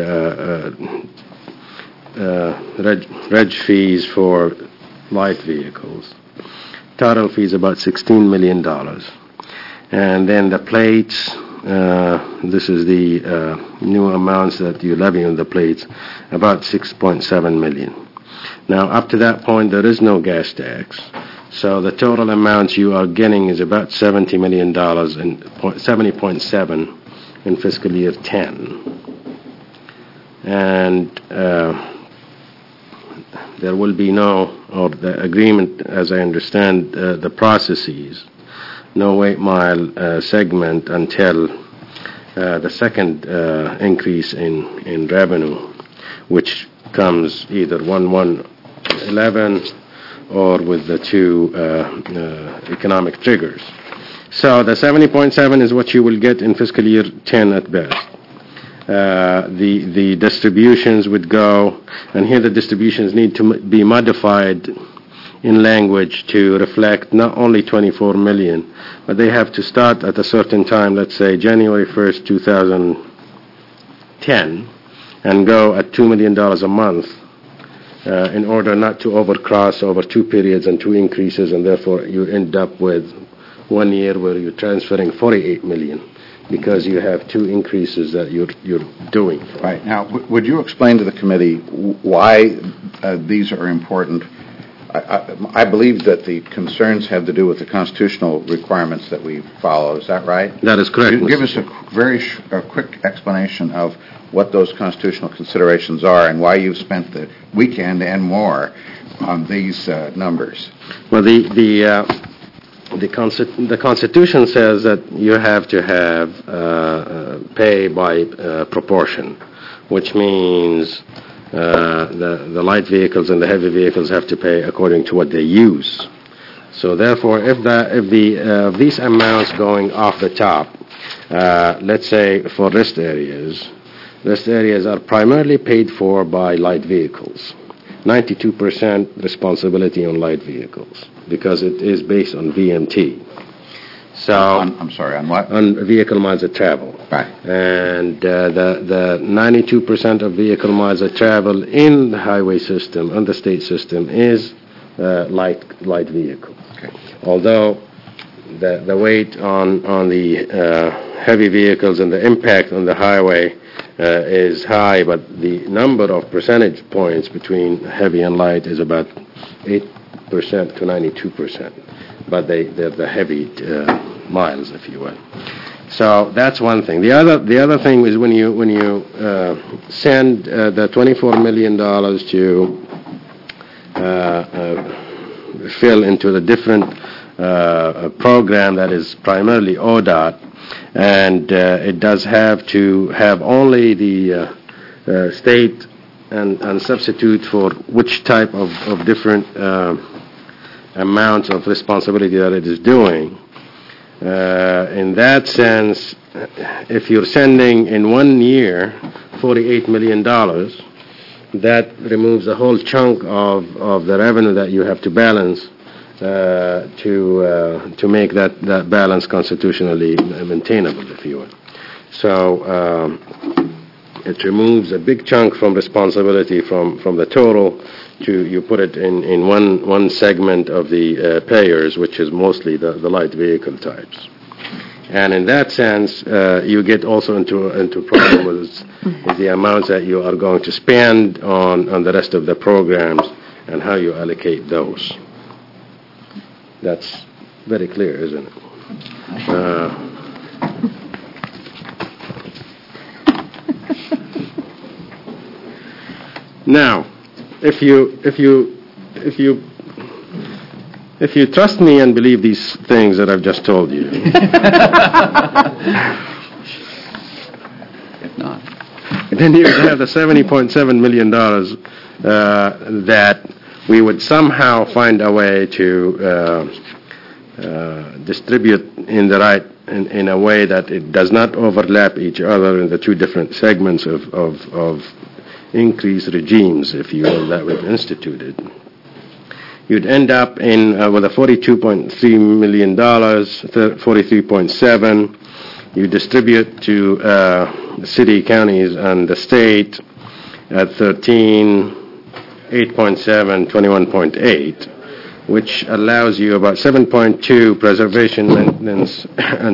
the reg fees for light vehicles. Total fees about $16 million. And then the plates, this is the new amounts that you levy on the plates, about $6.7 million. Now, up to that point, there is no gas tax. So the total amounts you are getting is about $70 million, and 70.7 in fiscal year 10. And there will be no, or the agreement, as I understand the processes, no 8-mile segment until the second increase in revenue, which comes either 1111 or with the two economic triggers. So the 70.7 is what you will get in fiscal year 10 at best. The distributions would go, and here the distributions need to be modified in language to reflect not only 24 million, but they have to start at a certain time, let's say January 1st, 2010, and go at $2 million a month in order not to overcross over two periods and two increases, and therefore you end up with 1 year where you're transferring 48 million because you have two increases that you're doing. Right. Now, would you explain to the committee why these are important? I believe that the concerns have to do with the constitutional requirements that we follow. Is that right? That is correct. Give us a very quick explanation of what those constitutional considerations are and why you've spent the weekend and more on these numbers. Well, the Constitution says that you have to have pay by proportion, which means the light vehicles and the heavy vehicles have to pay according to what they use. So therefore, if these amounts going off the top, let's say for rest areas are primarily paid for by light vehicles. 92% responsibility on light vehicles because it is based on VMT. So I'm sorry, on what? On vehicle miles of travel. Right. And the 92% of vehicle miles of travel in the highway system and the state system is light vehicle. Okay. Although the weight on the heavy vehicles and the impact on the highway is high, but the number of percentage points between heavy and light is about 8% to 92%. But they're the heavy miles, if you will. So that's one thing. The other thing is when you send the $24 million to fill into the different program that is primarily ODOT, and it does have to have only the state and substitute for which type of different amounts of responsibility that it is doing. In that sense, if you're sending in 1 year $48 million, that removes a whole chunk of the revenue that you have to balance to make that balance constitutionally maintainable, if you will. So it removes a big chunk from responsibility from the total to you put it in one segment of the payers, which is mostly the light vehicle types. And in that sense, you get also into problem with the amounts that you are going to spend on the rest of the programs and how you allocate those. That's very clear, isn't it? Now, if you trust me and believe these things that I've just told you, If not, then you have the $70.7 million that we would somehow find a way to distribute in a way that it does not overlap each other in the two different segments of increase regimes, if you will, that we've instituted. You'd end up with a $42.3 million, 43.7. You distribute to the city, counties, and the state at 13, 8.7, 21.8, which allows you about 7.2 preservation, maintenance,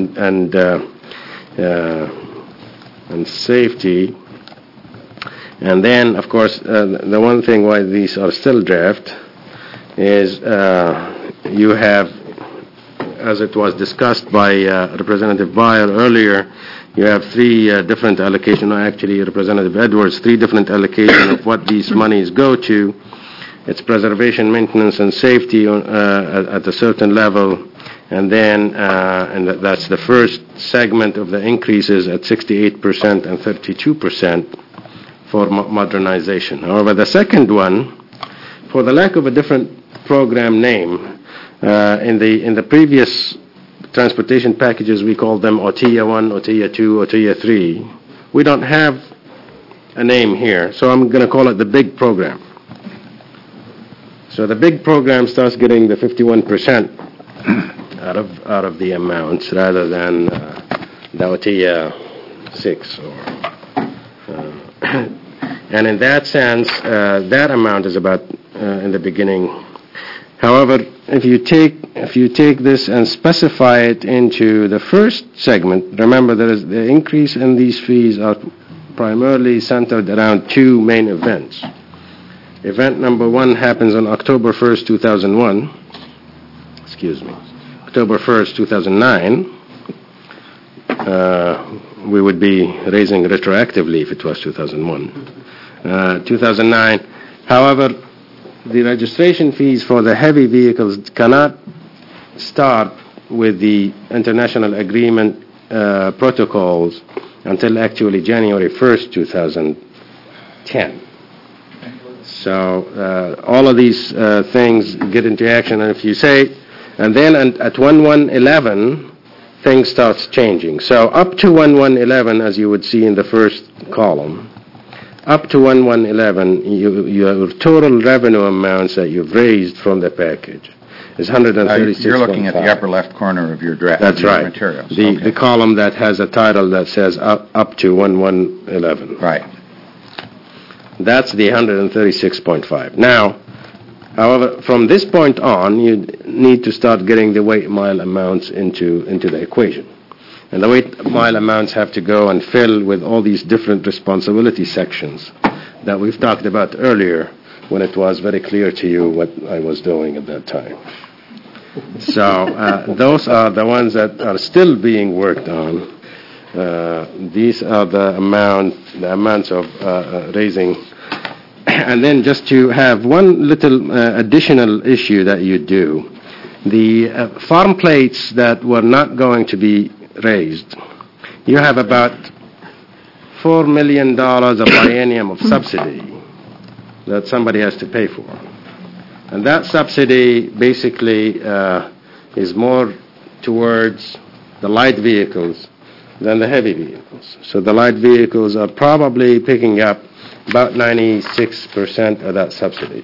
and safety. And then, of course, the one thing why these are still draft is you have, as it was discussed by Representative Beyer earlier, you have three different allocations, actually Representative Edwards, three different allocations of what these monies go to. It's preservation, maintenance, and safety at a certain level, and then that's the first segment of the increases at 68% and 32% for modernization. However, the second one, for the lack of a different program name, in the previous transportation packages, we called them OTIA 1, OTIA 2, OTIA 3. We don't have a name here, so I'm going to call it the big program. So the big program starts getting the 51% out of the amounts rather than the OTIA 6. And in that sense, that amount is about in the beginning. However, if you take this and specify it into the first segment, remember there is the increase in these fees are primarily centered around two main events. Event number one happens on October 1st, 2001. October 1st, 2009. We would be raising retroactively if it was 2001. 2009. However, the registration fees for the heavy vehicles cannot start with the international agreement protocols until actually January 1st, 2010. So all of these things get into action, and if you say, and then at 1/1/11, things starts changing. So up to 1/1/11, as you would see in the first column, up to 1/1/11, your total revenue amounts that you've raised from the package is 136. You're looking at the upper left corner of your draft. That's right. Materials. The column that has a title that says up to 1/1/11. Right. That's the 136.5. Now, however, from this point on, you need to start getting the weight mile amounts into the equation. And the weight mile amounts have to go and fill with all these different responsibility sections that we've talked about earlier when it was very clear to you what I was doing at that time. So those are the ones that are still being worked on. These are the amounts of raising. And then just to have one little additional issue that you do, the farm plates that were not going to be raised, you have about $4 million of biennium of subsidy that somebody has to pay for. And that subsidy basically is more towards the light vehicles than the heavy vehicles. So the light vehicles are probably picking up about 96% of that subsidy.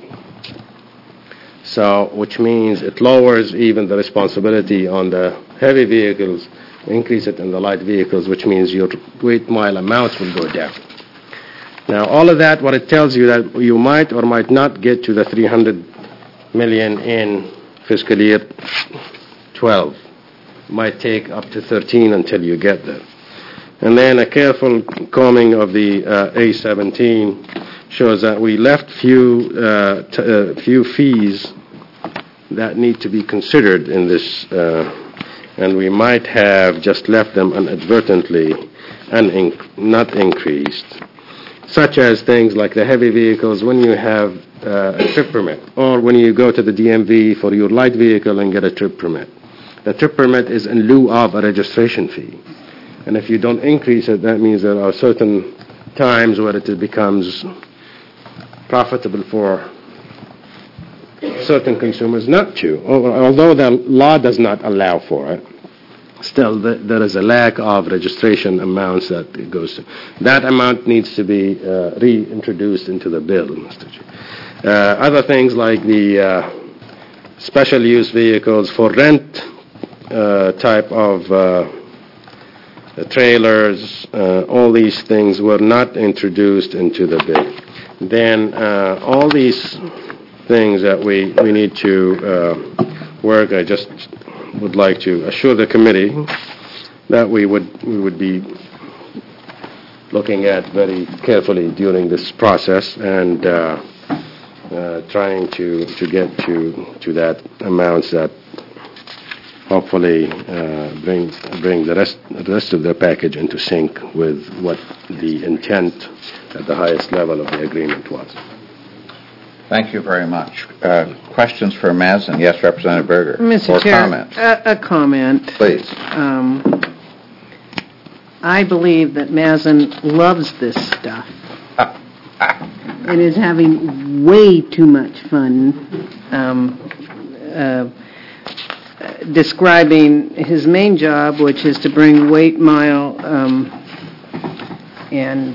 So, which means it lowers even the responsibility on the heavy vehicles, increase it in the light vehicles, which means your weight mile amounts will go down. Now, all of that, what it tells you that you might or might not get to the $300 million in fiscal year 12. Might take up to 13 until you get there. And then a careful combing of the A17 shows that we left few fees that need to be considered in this, and we might have just left them inadvertently and not increased, such as things like the heavy vehicles when you have a trip permit, or when you go to the DMV for your light vehicle and get a trip permit. The trip permit is in lieu of a registration fee. And if you don't increase it, that means there are certain times where it becomes profitable for certain consumers not to. Although the law does not allow for it, still there is a lack of registration amounts that it goes to. That amount needs to be reintroduced into the bill, Mr. Chair. Other things like the special use vehicles for rent type of trailers, all these things were not introduced into the bill. Then all these things that we need to work, I just would like to assure the committee that we would be looking at very carefully during this process and trying to get to that amounts that hopefully bring the rest of the package into sync with what the intent at the highest level of the agreement was. Thank you very much. Questions for Mazen? Yes, Representative Berger. Mr. Chair, comments? A comment. Please. I believe that Mazen loves this stuff. and is having way too much fun describing his main job, which is to bring weight, mile, and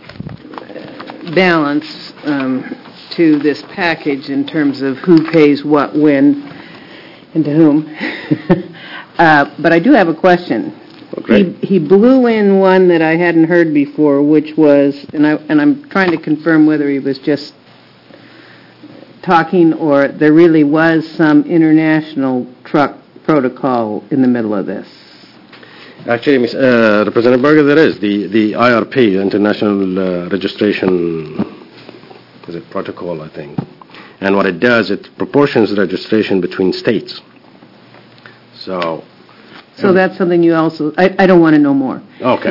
balance to this package in terms of who pays what, when, and to whom. But I do have a question. Okay. He blew in one that I hadn't heard before, which was, and I'm trying to confirm whether he was just talking or there really was some international truck protocol in the middle of this. Actually, Representative Berger, there is the IRP, International Registration, is it protocol, I think. And what it does, it proportions the registration between states. So that's something you also, I don't want to know more. Okay.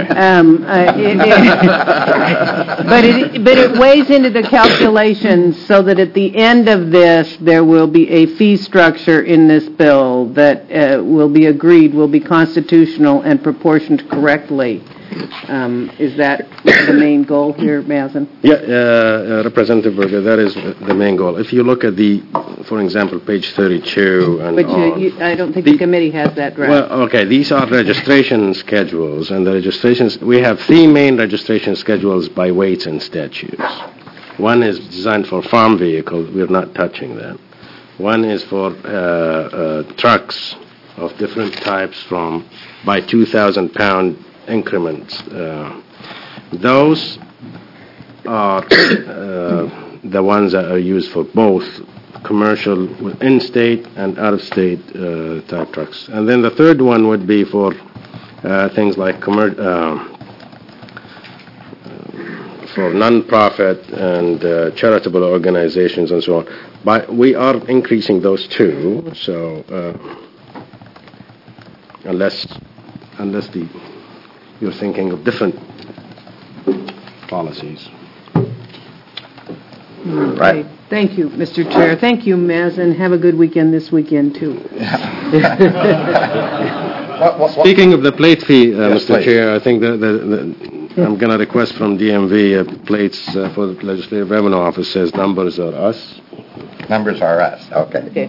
But it weighs into the calculations so that at the end of this, there will be a fee structure in this bill that will be agreed, will be constitutional and proportioned correctly. Is that the main goal here, Mazen? Yeah, Representative Berger, that is the main goal. If you look at for example, page 32 and But I don't think the committee has that draft. Well, okay, these are registration schedules, and the registrations, we have three main registration schedules by weights and statutes. One is designed for farm vehicles, we're not touching that. One is for trucks of different types by 2,000-pound increments. Those are the ones that are used for both commercial in-state and out-of-state type trucks. And then the third one would be for things like for non-profit and charitable organizations and so on. But we are increasing those too, so unless you're thinking of different policies. Right. Thank you, Mr. Chair. Thank you, Mazen. Have a good weekend this weekend, too. Speaking of the plate fee, Mr. please. Chair, I think I'm going to request from DMV plates for the Legislative Revenue Office says numbers are us. Numbers are us. Okay.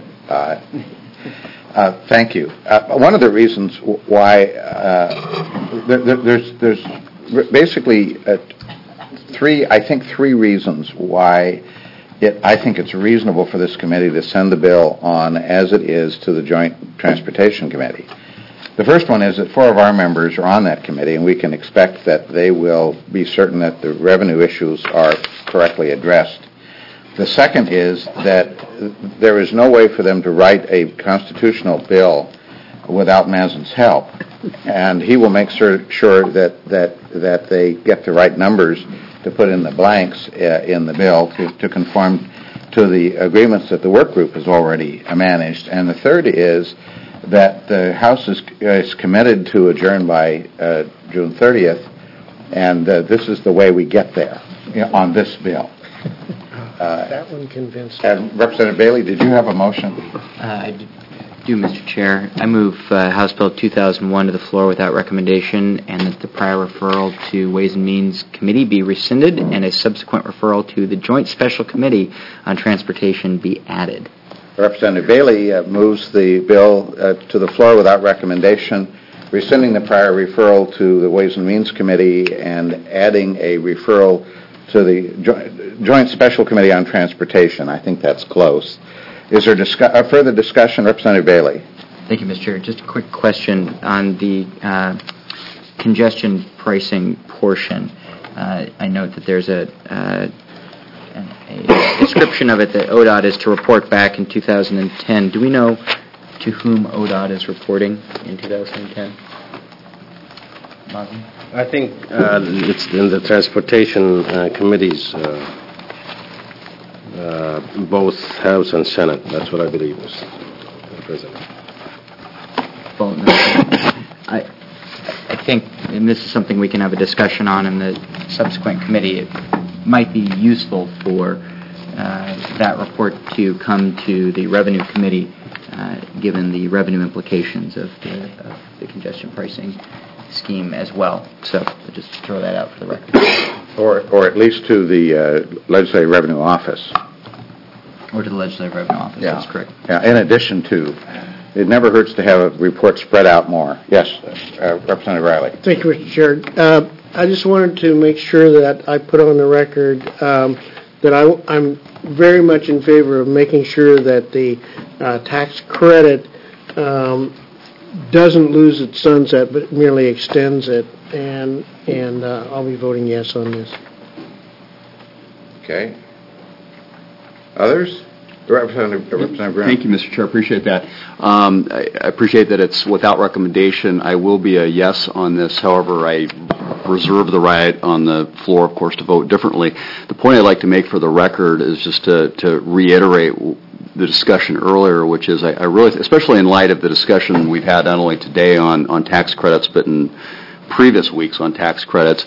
Thank you. One of the reasons why there's basically three reasons why I think it's reasonable for this committee to send the bill on as it is to the Joint Transportation Committee. The first one is that four of our members are on that committee, and we can expect that they will be certain that the revenue issues are correctly addressed. The second is that there is no way for them to write a constitutional bill without Mazen's help, and he will make sure that they get the right numbers to put in the blanks in the bill to conform to the agreements that the work group has already managed. And the third is that the House is committed to adjourn by June 30th, and this is the way we get there on this bill. That one convinced me. And Representative Bailey, did you have a motion? I do, Mr. Chair. I move House Bill 2001 to the floor without recommendation, and that the prior referral to Ways and Means Committee be rescinded, and a subsequent referral to the Joint Special Committee on Transportation be added. Representative Bailey moves the bill to the floor without recommendation, rescinding the prior referral to the Ways and Means Committee and adding a referral to the Joint Special Committee on Transportation. I think that's close. Is there further discussion? Representative Bailey. Thank you, Mr. Chair. Just a quick question on the congestion pricing portion. I note that there's a description of it that ODOT is to report back in 2010. Do we know to whom ODOT is reporting in 2010? Martin? I think it's in the Transportation Committees, both House and Senate. That's what I believe, Mr. President. I think, and this is something we can have a discussion on in the subsequent committee, it might be useful for that report to come to the Revenue Committee, given the revenue implications of the congestion pricing scheme as well. So I'll just throw that out for the record. Or at least to the Legislative Revenue Office. Or to the Legislative Revenue Office, Yeah. that's correct. Yeah, in addition to, it never hurts to have a report spread out more. Yes, Representative Riley. Thank you, Mr. Chair. I just wanted to make sure that I put on the record that I'm very much in favor of making sure that the tax credit doesn't lose its sunset, but merely extends it, and I'll be voting yes on this. Okay. Others? Representative Brown. Thank you, Mr. Chair. Appreciate that. I appreciate that it's without recommendation. I will be a yes on this. However, I reserve the right on the floor, of course, to vote differently. The point I'd like to make for the record is just to reiterate the discussion earlier, which is I really, especially in light of the discussion we've had not only today on tax credits, but in previous weeks on tax credits,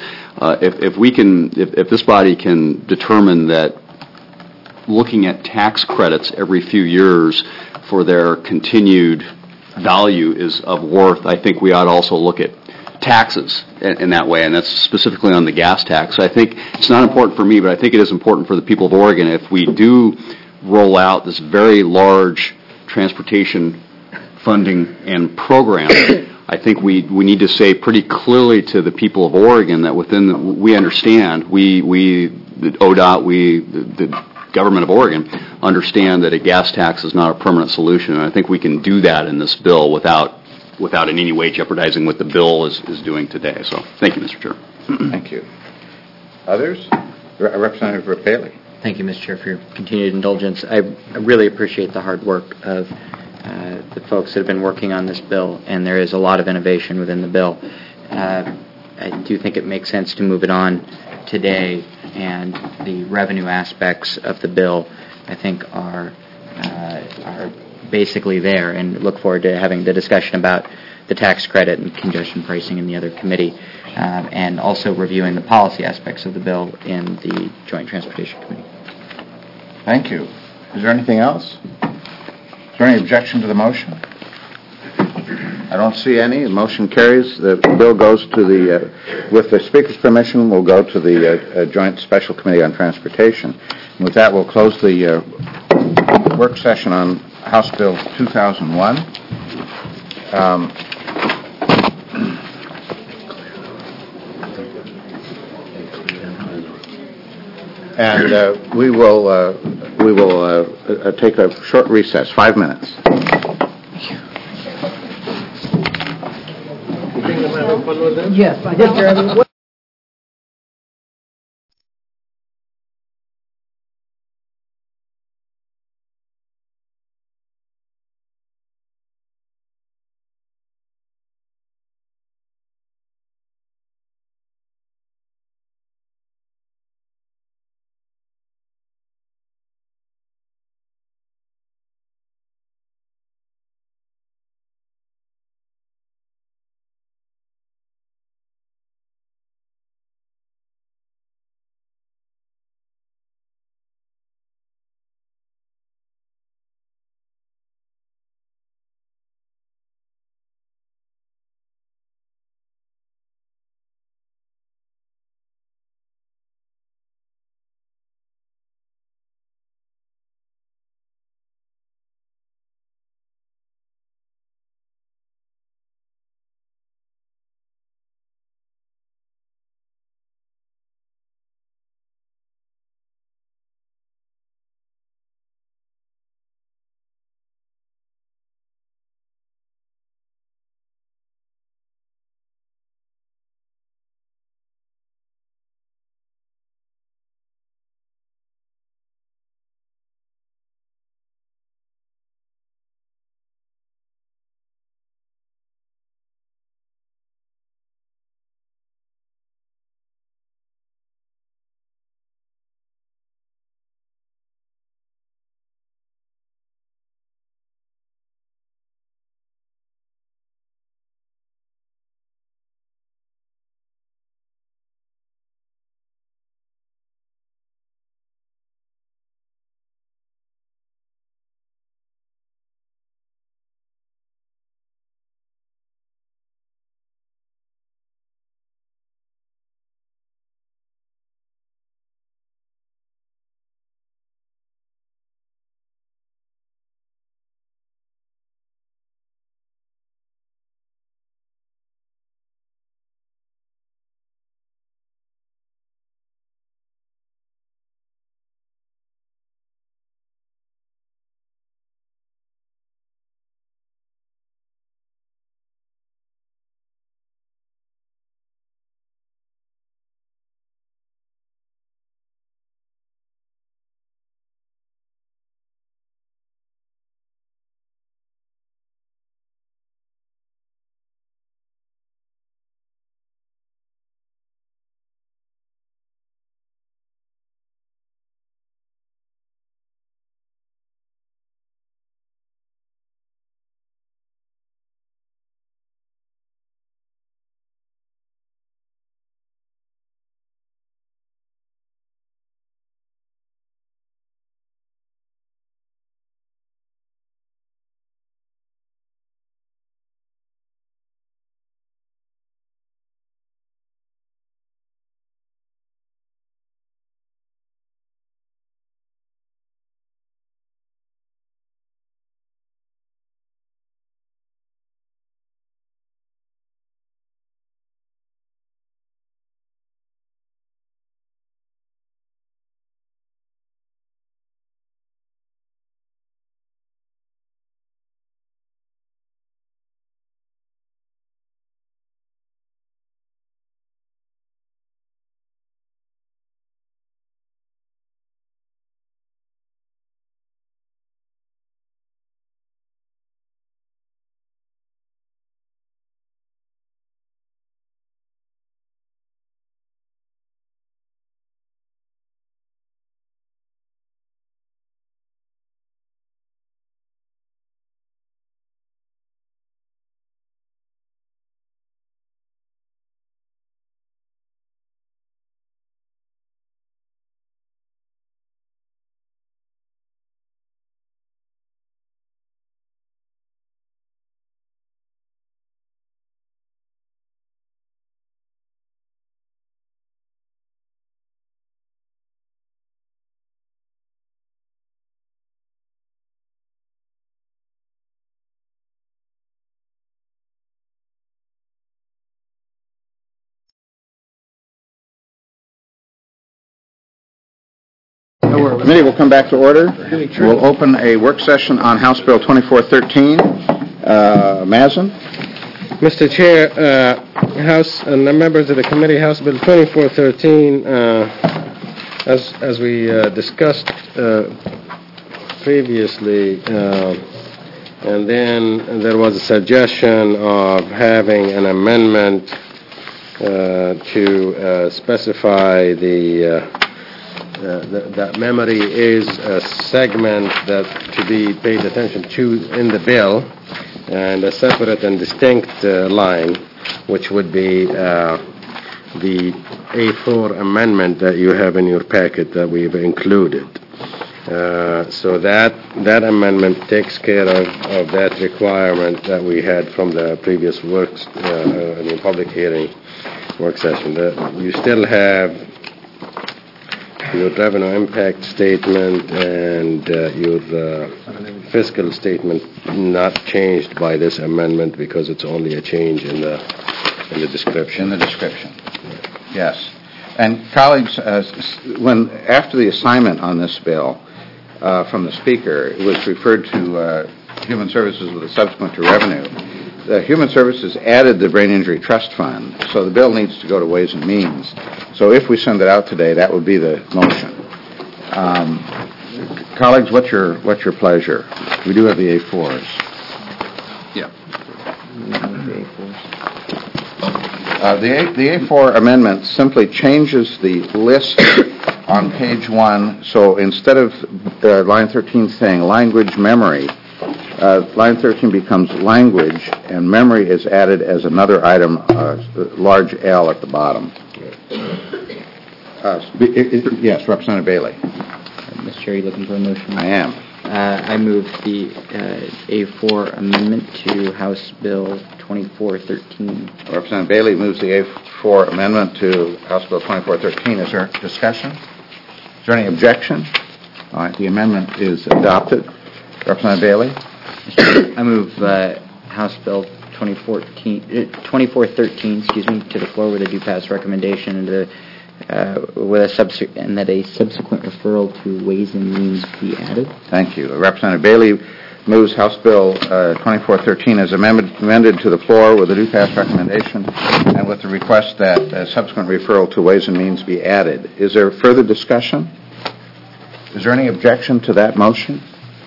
if this body can determine that looking at tax credits every few years for their continued value is of worth, I think we ought to also look at taxes in that way, and that's specifically on the gas tax. I think it's not important for me, but I think it is important for the people of Oregon. If we do roll out this very large transportation funding and program, I think we need to say pretty clearly to the people of Oregon that we understand, the ODOT, the government of Oregon understand that a gas tax is not a permanent solution, and I think we can do that in this bill without in any way jeopardizing what the bill is doing today. So, thank you, Mr. Chair. Thank you. Others? Representative Bailey. Thank you, Mr. Chair, for your continued indulgence. I really appreciate the hard work of the folks that have been working on this bill, and there is a lot of innovation within the bill. I do think it makes sense to move it on today, and the revenue aspects of the bill, I think, are basically there, and look forward to having the discussion about the tax credit and congestion pricing in the other committee, and also reviewing the policy aspects of the bill in the Joint Transportation Committee. Thank you. Is there anything else? Is there any objection to the motion? I don't see any. The motion carries. The bill goes to with the Speaker's permission, we'll go to the Joint Special Committee on Transportation. And with that, we'll close the work session on House Bill 2001. And we will take a short recess, 5 minutes. Yes, I did. Committee will come back to order. We'll open a work session on House Bill 2413. Mazin? Mr. Chair, House and the members of the committee, House Bill 2413, as we discussed previously, and then there was a suggestion of having an amendment to specify that memory is a segment that to be paid attention to in the bill, and a separate and distinct line, which would be the A4 amendment that you have in your packet that we've included. So that amendment takes care of that requirement that we had from the previous public hearing work session. You still have your revenue impact statement and your fiscal statement not changed by this amendment because it's only a change in the description. In the description. Yes. And colleagues, after the assignment on this bill from the Speaker, it was referred to Human Services with a subsequent to Revenue. The Human Services added the Brain Injury Trust Fund, so the bill needs to go to Ways and Means. So if we send it out today, that would be the motion. Colleagues, what's your pleasure? We do have the A4s. Yeah. The A4 amendment simply changes the list on page 1. So instead of line 13 saying language memory, line 13 becomes language, and memory is added as another item, large L at the bottom. Yes, Representative Bailey. Mr. Chair, you looking for a motion? I am. I move the A4 amendment to House Bill 2413. Representative Bailey moves the A4 amendment to House Bill 2413. Is there discussion? Is there any objection? All right, the amendment is adopted. Representative Bailey? I move House Bill 2413, to the floor with a due pass recommendation and that a subsequent referral to Ways and Means be added. Thank you. Representative Bailey moves House Bill 2413 as amended to the floor with a due pass recommendation and with the request that a subsequent referral to Ways and Means be added. Is there further discussion? Is there any objection to that motion?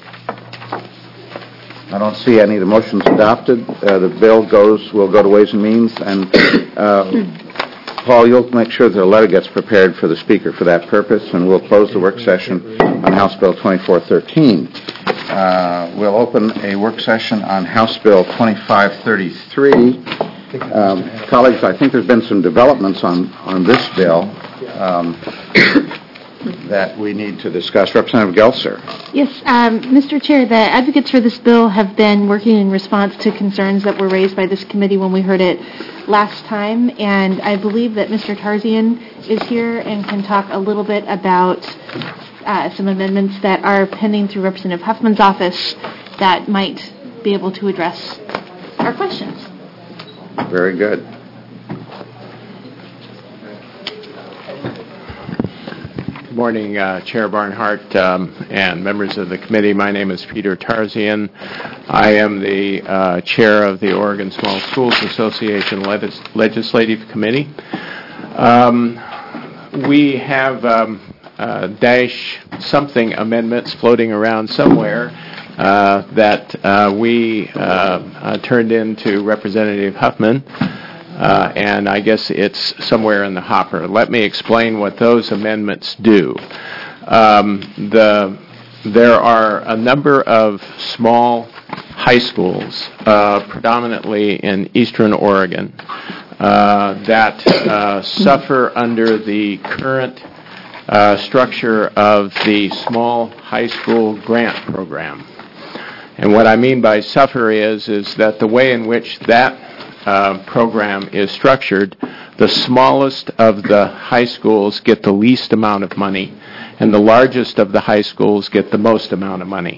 I don't see any. The motion's adopted. The bill will go to Ways and Means. And Paul, you'll make sure that a letter gets prepared for the Speaker for that purpose, and we'll close the work session on House Bill 2413. We'll open a work session on House Bill 2533. Colleagues, I think there's been some developments on this bill that we need to discuss. Representative Gelser. Yes, Mr. Chair, the advocates for this bill have been working in response to concerns that were raised by this committee when we heard it last time, and I believe that Mr. Tarzian is here and can talk a little bit about some amendments that are pending through Representative Huffman's office that might be able to address our questions. Very good. Good morning, Chair Barnhart and members of the committee. My name is Peter Tarzian. I am the chair of the Oregon Small Schools Association Legislative Committee. We have dash something amendments floating around somewhere that we turned into Representative Huffman. And I guess it's somewhere in the hopper. Let me explain what those amendments do. There are a number of small high schools, predominantly in eastern Oregon, that suffer under the current structure of the small high school grant program. And what I mean by suffer is that the way in which that program is structured, the smallest of the high schools get the least amount of money, and the largest of the high schools get the most amount of money.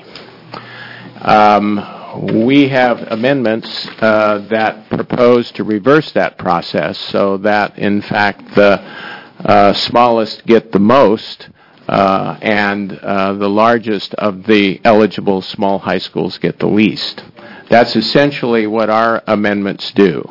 We have amendments that propose to reverse that process so that, in fact, the smallest get the most, and the largest of the eligible small high schools get the least. That's essentially what our amendments do.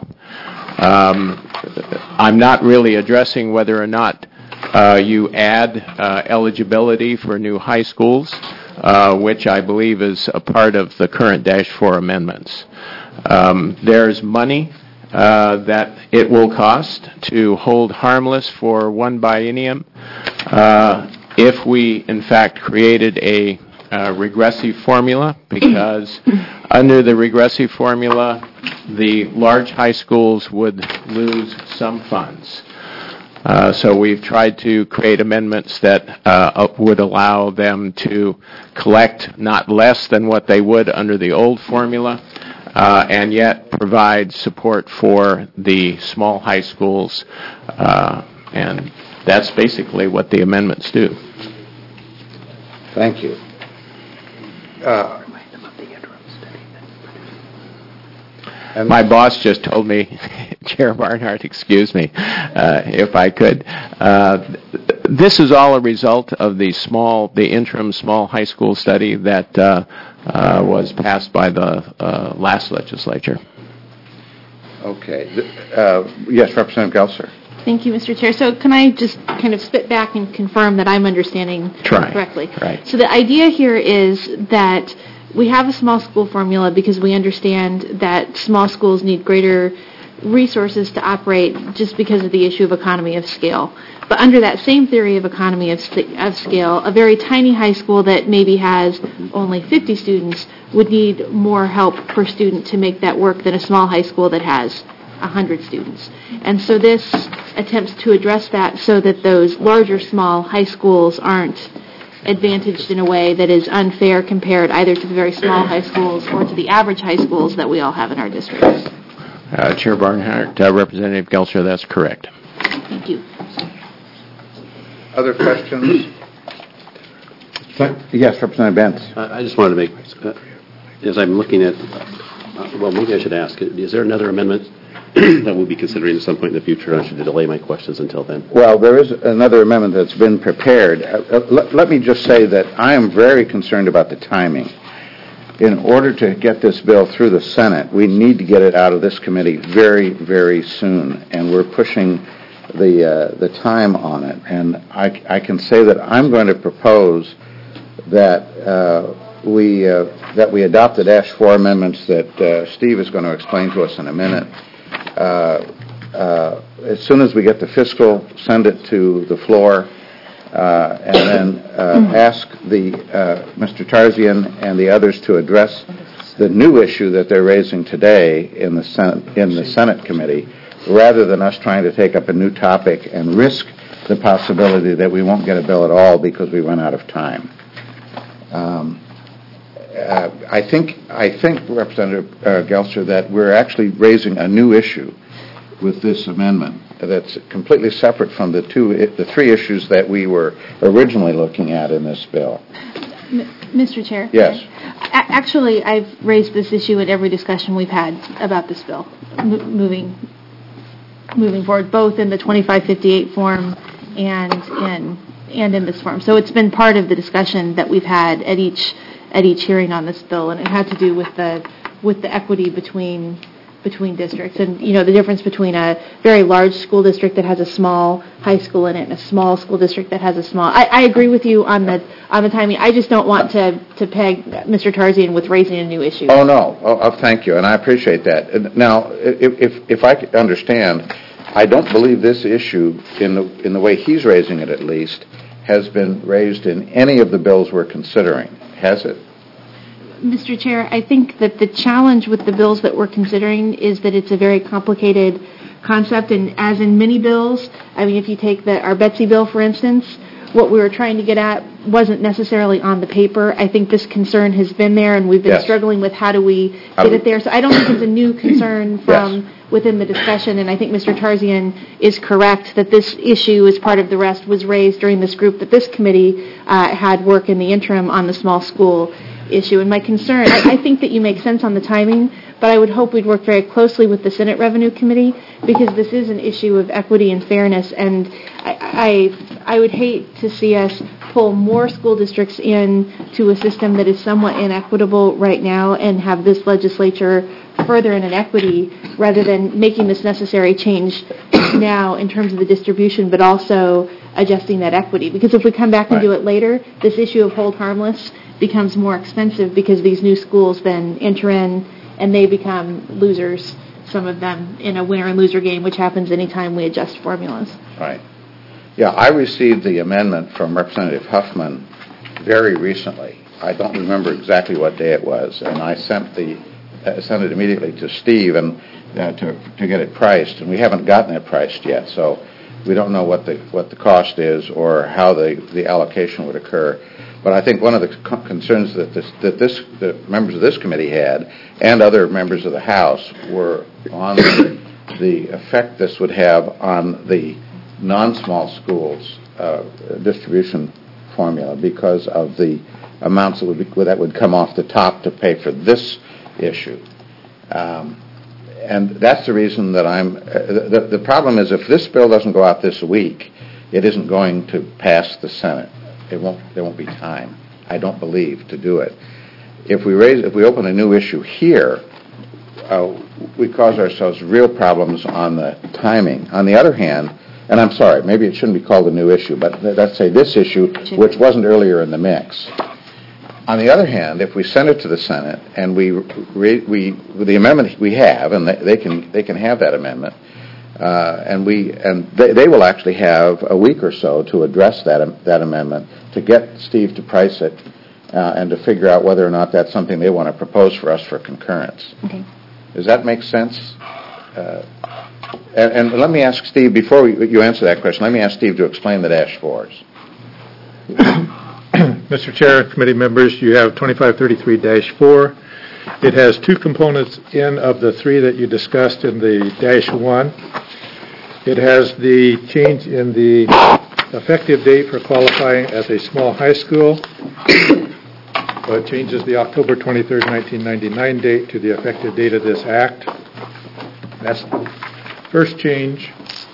I'm not really addressing whether or not you add eligibility for new high schools, which I believe is a part of the current -4 amendments. There's money that it will cost to hold harmless for one biennium if we, in fact, created a regressive formula, because under the regressive formula, the large high schools would lose some funds. So we've tried to create amendments that would allow them to collect not less than what they would under the old formula, and yet provide support for the small high schools, and that's basically what the amendments do. Thank you. My boss just told me, Chair Barnhart, excuse me, if I could. This is all a result of the interim small high school study that was passed by the last legislature. Okay. Yes, Representative Gelser. Thank you, Mr. Chair. So can I just kind of spit back and confirm that I'm understanding correctly? Right. So the idea here is that we have a small school formula because we understand that small schools need greater resources to operate just because of the issue of economy of scale. But under that same theory of economy of scale, a very tiny high school that maybe has only 50 students would need more help per student to make that work than a small high school that has 100 students. And so this attempts to address that so that those larger small high schools aren't advantaged in a way that is unfair compared either to the very small high schools or to the average high schools that we all have in our districts. Chair Barnhart, Representative Gelser, that's correct. Thank you. Other questions? Yes, Representative Bentz. I just wanted to make, as I'm looking at, well, maybe I should ask, is there another amendment that we'll be considering at some point in the future? I should delay my questions until then. Well, there is another amendment that's been prepared. Let me just say that I am very concerned about the timing. In order to get this bill through the Senate, we need to get it out of this committee very, very soon, and we're pushing the time on it. And I can say that I'm going to propose that we adopt the -4 amendments that Steve is going to explain to us in a minute. As soon as we get the fiscal, send it to the floor, and then ask Mr. Tarzian and the others to address the new issue that they're raising today in the Senate committee, rather than us trying to take up a new topic and risk the possibility that we won't get a bill at all because we run out of time. I think, Representative Gelser, that we're actually raising a new issue with this amendment that's completely separate from the three issues that we were originally looking at in this bill. Mr. Chair? Yes. Actually, I've raised this issue at every discussion we've had about this bill, moving forward, both in the 2558 form and in this form. So it's been part of the discussion that we've had at each hearing on this bill, and it had to do with the equity between districts, and the difference between a very large school district that has a small high school in it and a small school district that has a small. I agree with you on the timing. I just don't want to peg Mr. Tarzian with raising a new issue. Oh no, thank you, and I appreciate that. Now, if I could understand, I don't believe this issue, in the way he's raising it at least, has been raised in any of the bills we're considering, has it? Mr. Chair, I think that the challenge with the bills that we're considering is that it's a very complicated concept, and as in many bills, I mean, if you take our Betsy bill, for instance, what we were trying to get at wasn't necessarily on the paper. I think this concern has been there, and we've been struggling with how do we get it there. So I don't think it's a new concern from within the discussion, and I think Mr. Tarzian is correct that this issue, as part of the rest, was raised during this group that this committee had work in the interim on the small school issue. And my concern, I think that you make sense on the timing, but I would hope we'd work very closely with the Senate Revenue Committee, because this is an issue of equity and fairness, and I would hate to see us pull more school districts into a system that is somewhat inequitable right now and have this legislature further in inequity rather than making this necessary change now in terms of the distribution, but also adjusting that equity. Because if we come back and do it later, this issue of hold harmless becomes more expensive because these new schools then enter in and they become losers, some of them in a winner and loser game, which happens anytime we adjust formulas. Right. Yeah, I received the amendment from Representative Huffman very recently. I don't remember exactly what day it was, and I sent it immediately to Steve and to get it priced, and we haven't gotten it priced yet, so we don't know what the cost is or how the allocation would occur. But I think one of the concerns that members of this committee had and other members of the House were on the effect this would have on the non-small schools distribution formula because of the amounts that would come off the top to pay for this issue. And that's the reason that the problem is if this bill doesn't go out this week, it isn't going to pass the Senate. There won't be time, I don't believe, to do it. If we open a new issue here, we cause ourselves real problems on the timing. On the other hand, and I'm sorry, maybe it shouldn't be called a new issue, but let's say this issue, which wasn't earlier in the mix. On the other hand, if we send it to the Senate and the amendment we have, and they can have that amendment, and they will actually have a week or so to address that amendment, to get Steve to price it, and to figure out whether or not that's something they want to propose for us for concurrence. Okay. Does that make sense? And let me ask Steve, before you answer that question, let me ask Steve to explain the -4s. Mr. Chair, committee members, you have 2533-4. It has two components of the three that you discussed in the -1. It has the change in the effective date for qualifying as a small high school. So it changes the October 23rd, 1999 date to the effective date of this act. That's the first change.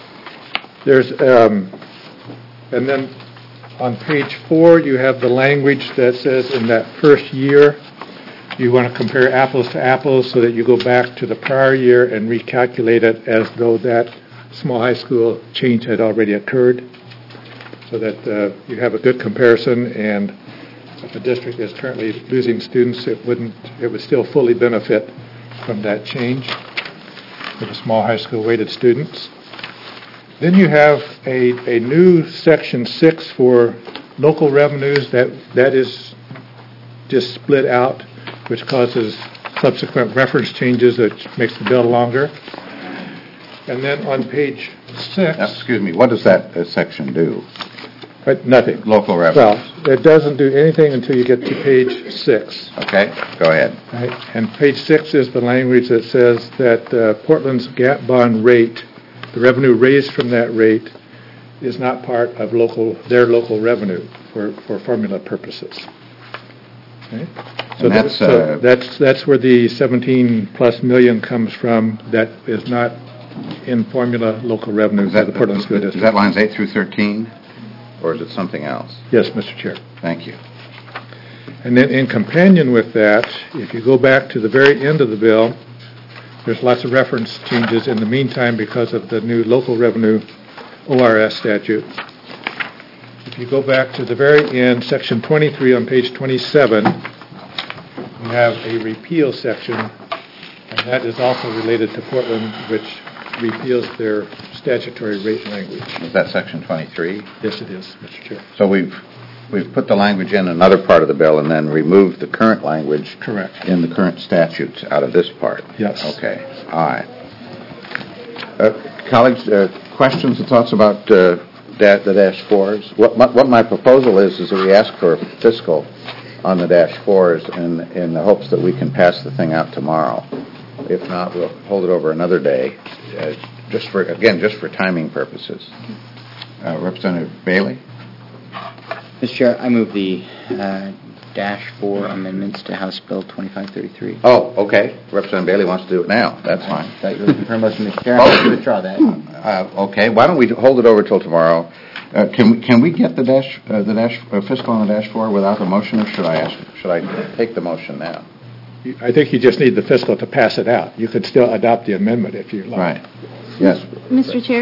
And then on page 4, you have the language that says in that first year, you want to compare apples to apples so that you go back to the prior year and recalculate it as though that small high school change had already occurred, so that you have a good comparison, and if the district is currently losing students, it would still fully benefit from that change for the small high school weighted students. Then you have a new section 6 for local revenues that is just split out, which causes subsequent reference changes that makes the bill longer. And then on page 6... Excuse me, what does that section do? Nothing. Local revenues. Well, it doesn't do anything until you get to page 6. Okay, go ahead. Right. And page 6 is the language that says that Portland's gap bond rate, the revenue raised from that rate, is not part of their local revenue for formula purposes. Okay? So that's where the 17+ million comes from. That is not in formula local revenues of the Portland School District. Is that lines 8 through 13, or is it something else? Yes, Mr. Chair. Thank you. And then in companion with that, if you go back to the very end of the bill, there's lots of reference changes in the meantime because of the new local revenue ORS statute. If you go back to the very end, section 23 on page 27, you have a repeal section, and that is also related to Portland, which repeals their statutory rate language. Is that section 23? Yes, it is, Mr. Chair. So we've put the language in another part of the bill and then removed the current language correct in the current statutes out of this part. Yes. Okay. All right. Colleagues, questions or thoughts about the -4s? What my proposal is that we ask for fiscal on the -4s in the hopes that we can pass the thing out tomorrow. If not, we'll hold it over another day, just for timing purposes. Representative Bailey? Mr. Chair, I move the Dash 4 amendments to House Bill 2533. Oh, okay. Representative Bailey wants to do it now. That's fine. Thought you were looking for a motion, Mr. Chair. I'm going to withdraw that. Okay. Why don't we hold it over till tomorrow? Can we get the fiscal on the Dash 4 without a motion, or should I take the motion now? I think you just need the fiscal to pass it out. You could still adopt the amendment if you like. Right. Yes. Mr. Chair,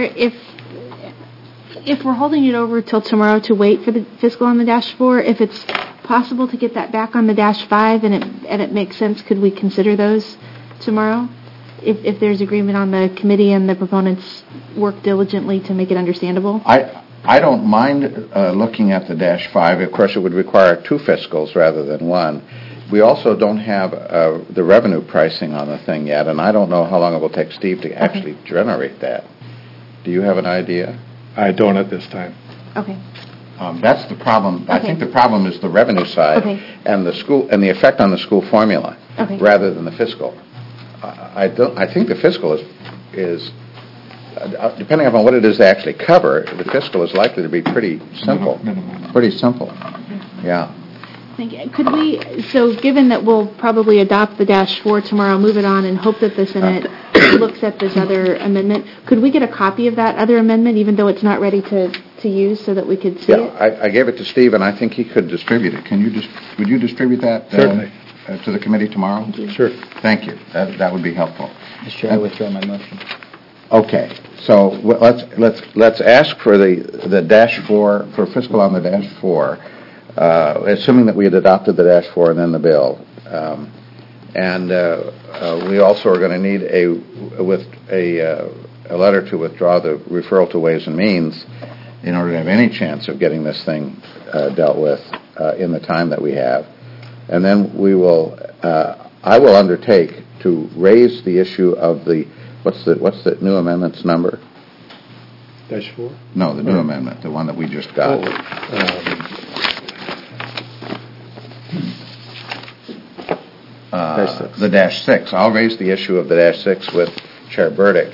if we're holding it over till tomorrow to wait for the fiscal on the Dash 4, if it's possible to get that back on the Dash 5 and it makes sense, could we consider those tomorrow? If there's agreement on the committee and the proponents work diligently to make it understandable? I don't mind looking at the Dash 5. Of course, it would require two fiscals rather than one. We also don't have the revenue pricing on the thing yet, and I don't know how long it will take Steve to actually generate that. Do you have an idea? I don't at this time. Okay. That's the problem. Okay. I think the problem is the revenue side and the school and the effect on the school formula rather than the fiscal. I think the fiscal is depending upon what it is they actually cover. The fiscal is likely to be pretty simple. Pretty simple. Yeah. Thank you. Could we, so given that we'll probably adopt the Dash 4 tomorrow, move it on and hope that the Senate looks at this other amendment, could we get a copy of that other amendment even though it's not ready to use so that we could see it? Yeah, I gave it to Steve and I think he could distribute it. Would you distribute that Certainly. To the committee tomorrow? Thank you. Sure. Thank you. That would be helpful. Mr. Chair, I withdraw my motion. Okay. So let's ask for the Dash 4, for fiscal on the Dash 4, assuming that we had adopted the Dash 4 and then the bill. And we also are going to need a letter to withdraw the referral to Ways and Means in order to have any chance of getting this thing dealt with in the time that we have. And then I will undertake to raise the issue of what's the new amendment's number? Dash 4? No, the new amendment, the one that we just got. The Dash 6. I'll raise the issue of the Dash 6 with Chair Burdick.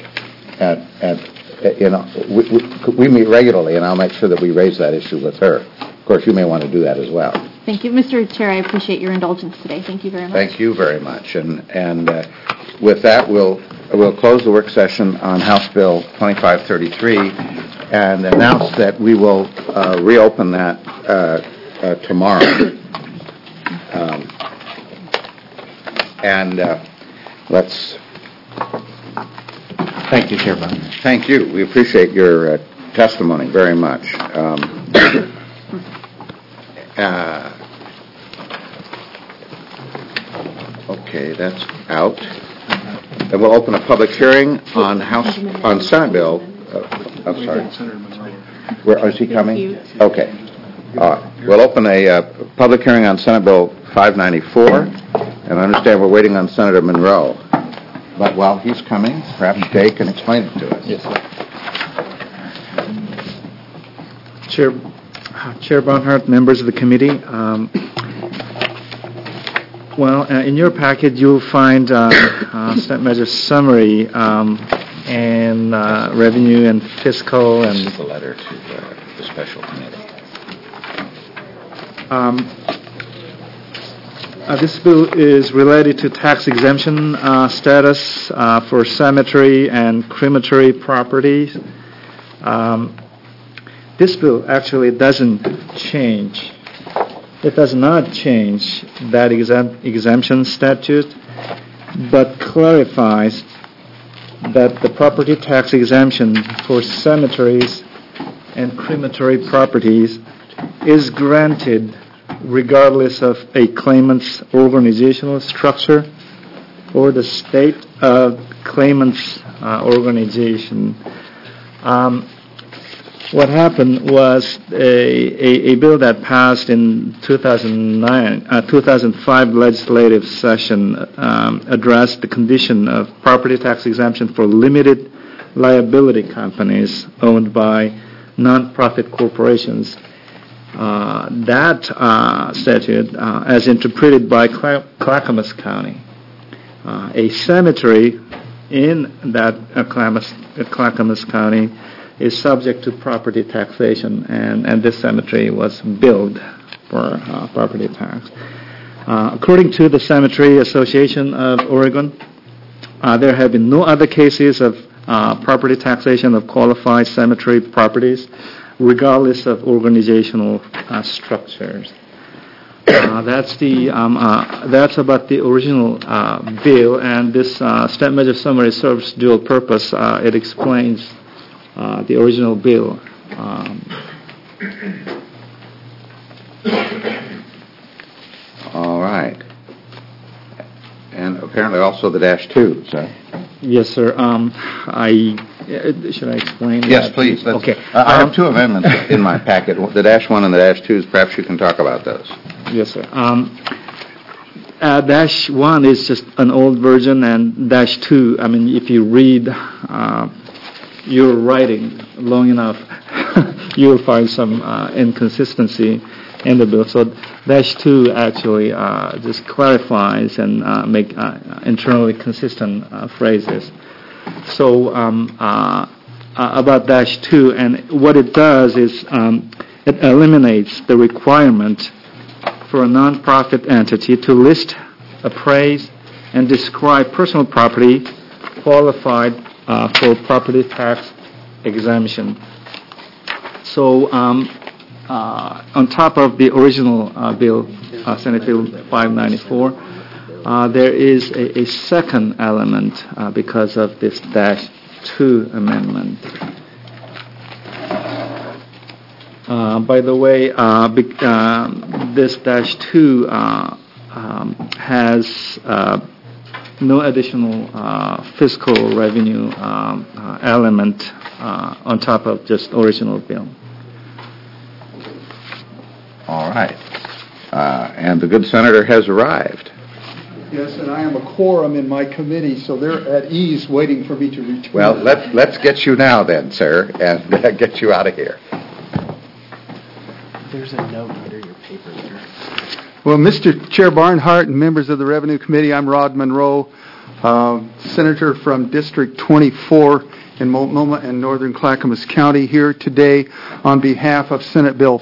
We meet regularly, and I'll make sure that we raise that issue with her. Of course, you may want to do that as well. Thank you. Mr. Chair, I appreciate your indulgence today. Thank you very much. Thank you very much. And with that, we'll close the work session on House Bill 2533 and announce that we will reopen that tomorrow. Let's... Thank you, Chair Bond. Thank you. We appreciate your testimony very much. Okay, that's out. And we'll open a public hearing on Senate Bill. I'm sorry. Where is he coming? Okay. We'll open a public hearing on Senate Bill 594, and I understand we're waiting on Senator Monroe. But while he's coming, perhaps Jay can explain it to us. Yes, sir. Chair Barnhart, members of the committee. In your packet you'll find Senate measure summary and revenue and fiscal and... This is the letter to the special committee. This bill is related to tax exemption status for cemetery and crematory properties. This bill actually doesn't change. It does not change that exemption statute, but clarifies that the property tax exemption for cemeteries and crematory properties is granted regardless of a claimant's organizational structure or the state of claimant's organization. What happened was a bill that passed in 2005 legislative session addressed the condition of property tax exemption for limited liability companies owned by nonprofit corporations. That statute, as interpreted by Clackamas County, a cemetery in that Clackamas County is subject to property taxation, and this cemetery was billed for property tax. According to the Cemetery Association of Oregon, there have been no other cases of property taxation of qualified cemetery properties, regardless of organizational structures. That's about the original bill, and this step measure summary serves dual purpose. It explains the original bill. All right. And apparently also the -2, sir. Yes, sir. Should I explain? Yes, that? please. Okay. I have two amendments in my packet, the -1 and the -2s. Perhaps you can talk about those. Yes, sir. -1 is just an old version, and -2, I mean, if you read your writing long enough, you'll find some inconsistency in the bill. So -2 actually just clarifies and make internally consistent phrases. So about -2, and what it does is it eliminates the requirement for a nonprofit entity to list, appraise, and describe personal property qualified for property tax exemption. So on top of the original bill, Senate Bill 594, there is a second element because of this -2 amendment. By the way, this -2 has no additional fiscal revenue element on top of just original bill. All right. And the good senator has arrived. Yes, and I am a quorum in my committee, so they're at ease waiting for me to return. Well, let's get you now then, sir, and get you out of here. There's a note under your paper there. Well, Mr. Chair Barnhart and members of the Revenue Committee, I'm Rod Monroe, Senator from District 24 in Multnomah and Northern Clackamas County, here today on behalf of Senate Bill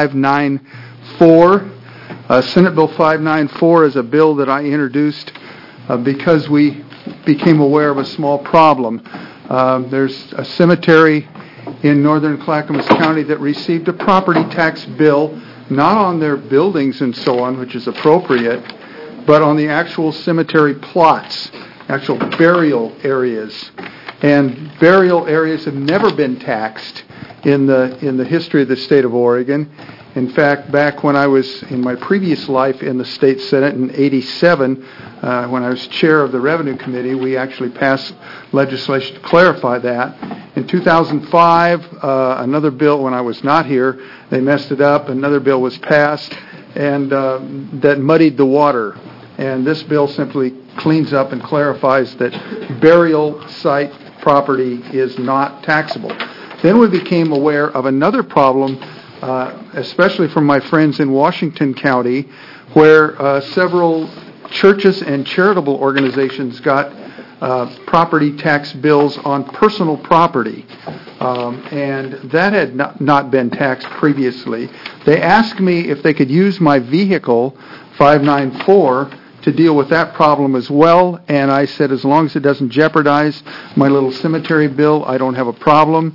594. Senate Bill 594 is a bill that I introduced because we became aware of a small problem. There's a cemetery in Northern Clackamas County that received a property tax bill, not on their buildings and so on, which is appropriate, but on the actual cemetery plots, actual burial areas. And burial areas have never been taxed in the history of the state of Oregon. In fact, back when I was in my previous life in the state senate in '87, when I was chair of the Revenue Committee, we actually passed legislation to clarify that. In 2005, another bill, when I was not here, they messed it up. Another bill was passed, and that muddied the water. And this bill simply cleans up and clarifies that burial site property is not taxable. Then we became aware of another problem, especially from my friends in Washington County, where several churches and charitable organizations got property tax bills on personal property, and that had not been taxed previously. They asked me if they could use my vehicle, 594, to deal with that problem as well, and I said as long as it doesn't jeopardize my little cemetery bill, I don't have a problem.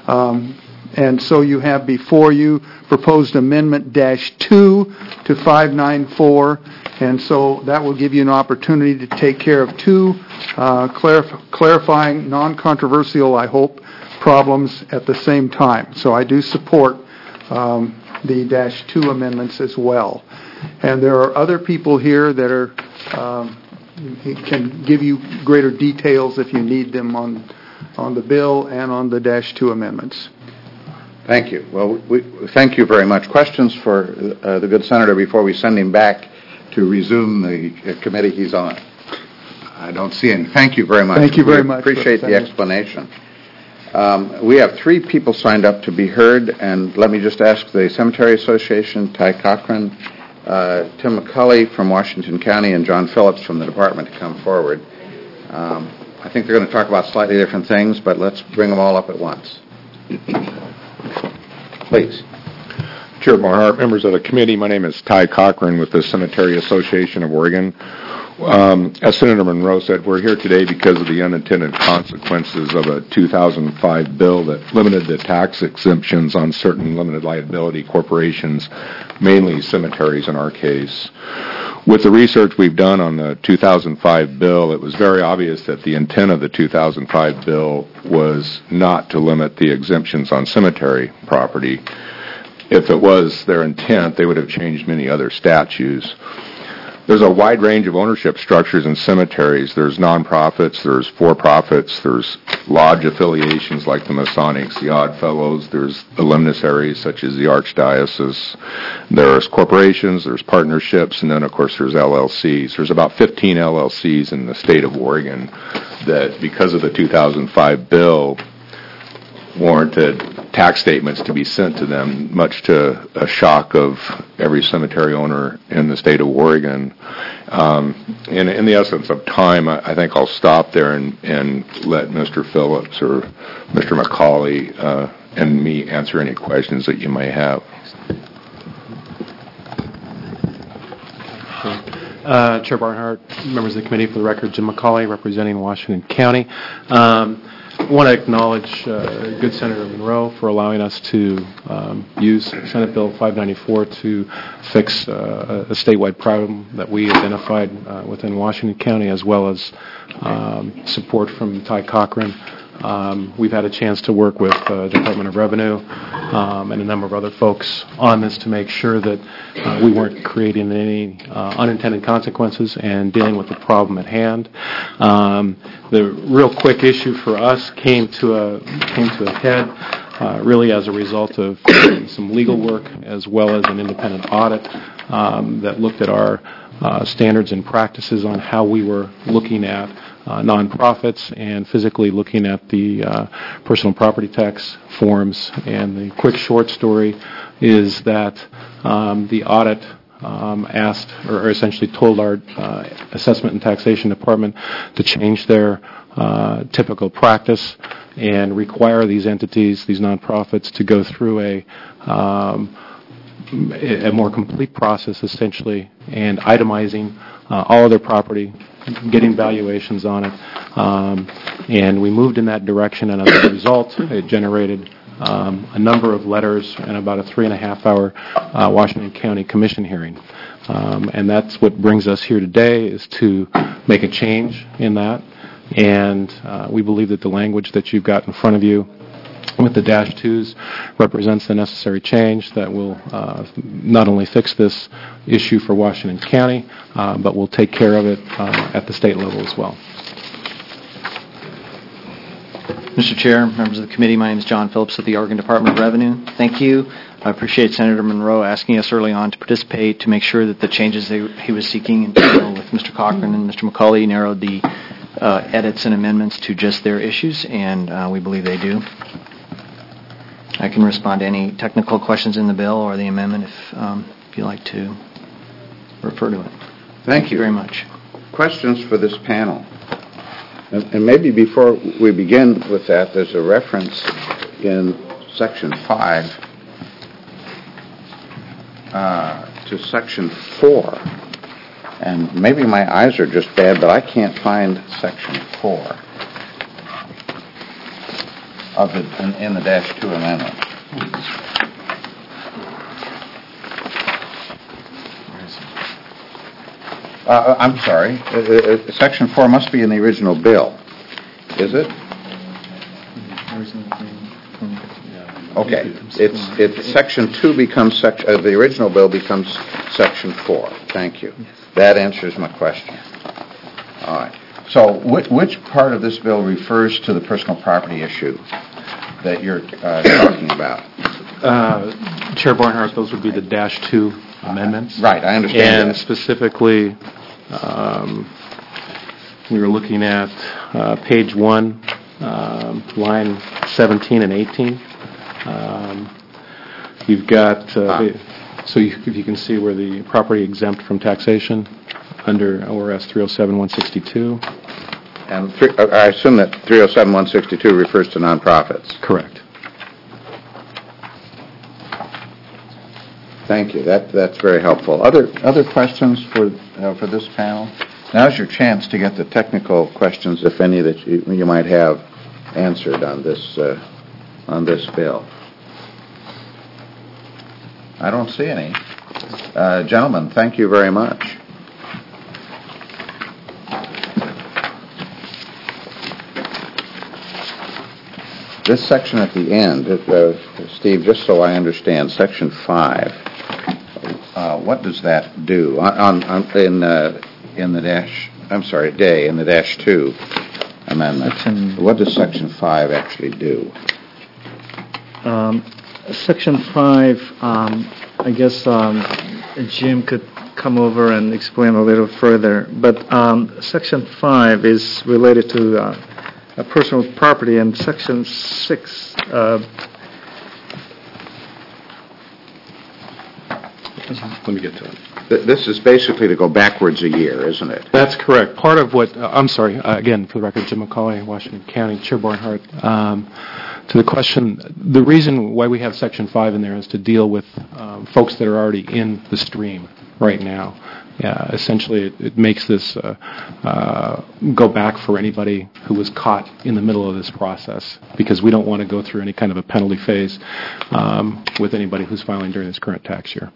And so you have before you proposed amendment -2 to 594, and so that will give you an opportunity to take care of two clarifying, non-controversial, I hope, problems at the same time. So I do support the -2 amendments as well. And there are other people here that are can give you greater details if you need them on the bill and on the -2 amendments. Thank you. Well, thank you very much. Questions for the good senator before we send him back to resume the committee he's on? I don't see any. Thank you very much. Thank you very much. Appreciate the explanation. We have 3 people signed up to be heard, and let me just ask the Cemetery Association, Ty Cochran, Tim McCulley from Washington County, and John Phillips from the department to come forward. I think they're going to talk about slightly different things, but let's bring them all up at once. Please. Chair Barnhart, members of the committee, my name is Ty Cochran with the Cemetery Association of Oregon. As Senator Monroe said, we're here today because of the unintended consequences of a 2005 bill that limited the tax exemptions on certain limited liability corporations, mainly cemeteries in our case. With the research we've done on the 2005 bill, it was very obvious that the intent of the 2005 bill was not to limit the exemptions on cemetery property. If it was their intent, they would have changed many other statutes. There's a wide range of ownership structures in cemeteries. There's nonprofits, there's for-profits, there's lodge affiliations like the Masonics, the Odd Fellows, there's alumnisaries such as the Archdiocese, there's corporations, there's partnerships, and then of course there's LLCs. There's about 15 LLCs in the state of Oregon that, because of the 2005 bill, warranted tax statements to be sent to them, much to a shock of every cemetery owner in the state of Oregon. In the essence of time, I think I'll stop there and let Mr. Phillips or Mr. McCauley and me answer any questions that you may have. Chair Barnhart, members of the committee, for the record, Jim McCauley, representing Washington County. I want to acknowledge good Senator Monroe for allowing us to use Senate Bill 594 to fix a statewide problem that we identified within Washington County, as well as support from Ty Cochran. We've had a chance to work with the Department of Revenue and a number of other folks on this to make sure that we weren't creating any unintended consequences and dealing with the problem at hand. The real quick issue for us came to a head really as a result of some legal work as well as an independent audit that looked at our standards and practices on how we were looking at nonprofits and physically looking at the personal property tax forms. And the quick short story is that the audit asked, or essentially told our assessment and taxation department to change their typical practice and require these entities, these nonprofits, to go through a more complete process, essentially, and itemizing all of their property, getting valuations on it, and we moved in that direction, and as a result, it generated a number of letters and about a 3.5-hour Washington County Commission hearing. And that's what brings us here today, is to make a change in that, and we believe that the language that you've got in front of you with the -2s represents the necessary change that will not only fix this issue for Washington County, but will take care of it at the state level as well. Mr. Chair, members of the committee, my name is John Phillips of the Oregon Department of Revenue. Thank you. I appreciate Senator Monroe asking us early on to participate to make sure that the changes he was seeking with Mr. Cochran and Mr. McCauley narrowed the edits and amendments to just their issues, and we believe they do. I can respond to any technical questions in the bill or the amendment if you'd like to refer to it. Thank you very much. Questions for this panel? And maybe before we begin with that, there's a reference in Section 5 to Section 4. And maybe my eyes are just bad, but I can't find Section 4 of it in the -2 amendment. I'm sorry. Section 4 must be in the original bill. Is it? Okay. It's Section 2 becomes the original bill becomes Section 4. Thank you. That answers my question. All right. So which part of this bill refers to the personal property issue that you're talking about? Chair Barnhart, those would be the -2 amendments. Right, I understand and specifically, we were looking at page 1, line 17 and 18. You've got, if you can see where the property exempt from taxation under ORS 307-162. And I assume that 307-162 refers to nonprofits. Correct. Thank you. That's very helpful. Other questions for this panel? Now's your chance to get the technical questions, if any, that you might have answered on this bill. I don't see any. Gentlemen, thank you very much. This section at the end, Steve, just so I understand, Section 5, what does that do? In the dash 2 amendment, what does Section 5 actually do? Section 5, I guess Jim could come over and explain a little further, but Section 5 is related to personal property, and Section 6 let me get to it. This is basically to go backwards a year, isn't it? That's correct. Part of what, I'm sorry, again, for the record, Jim McCauley, Washington County, Chair Barnhart. To the question, the reason why we have Section 5 in there is to deal with folks that are already in the stream right now. Yeah, essentially, it makes this go back for anybody who was caught in the middle of this process, because we don't want to go through any kind of a penalty phase with anybody who's filing during this current tax year.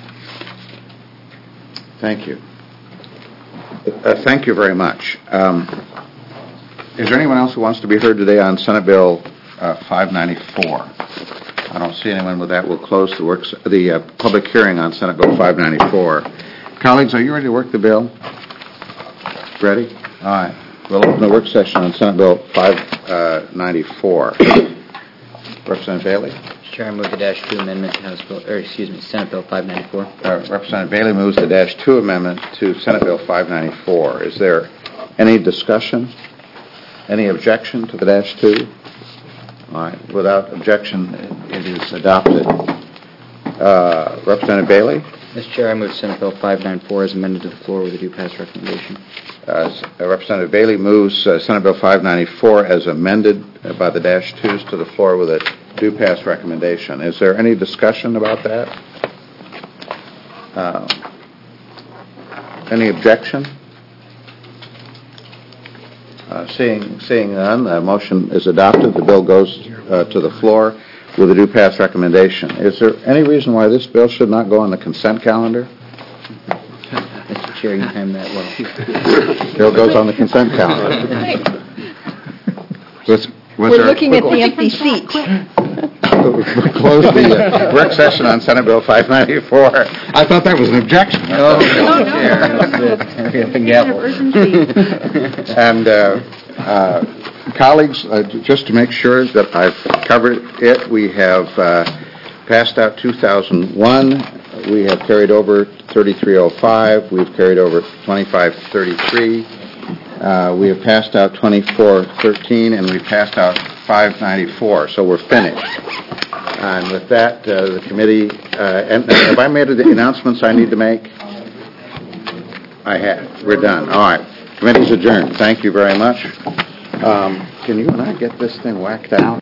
Thank you. Thank you very much. Is there anyone else who wants to be heard today on Senate Bill 594? I don't see anyone. With that, we'll close the public hearing on Senate Bill 594. Colleagues, are you ready to work the bill? Ready? All right. We'll open the work session on Senate Bill 594. Representative Bailey? Mr. Chair, I move the Dash 2 amendment to Senate Bill 594. Representative Bailey moves the Dash 2 amendment to Senate Bill 594. Is there any discussion? Any objection to the Dash 2? All right. Without objection, it is adopted. Representative Bailey? Mr. Chair, I move Senate Bill 594 as amended to the floor with a due pass recommendation. Representative Bailey moves Senate Bill 594 as amended by the Dash 2s to the floor with a due pass recommendation. Is there any discussion about that? Any objection? Seeing none, the motion is adopted. The bill goes to the floor with a due pass recommendation. Is there any reason why this bill should not go on the consent calendar? Mr. Chair, you timed that well. Bill goes on the consent calendar. We're looking at the empty seat. We'll close the work session on Senate Bill 594. I thought that was an objection. No. And colleagues, just to make sure that I've covered it, we have passed out 2001. We have carried over 3305. We've carried over 2533. We have passed out 2413, and we've passed out 594. So we're finished. And with that, the committee, and have I made the announcements I need to make? I have. We're done. All right. Committee's adjourned. Thank you very much. Can you and I get this thing whacked out?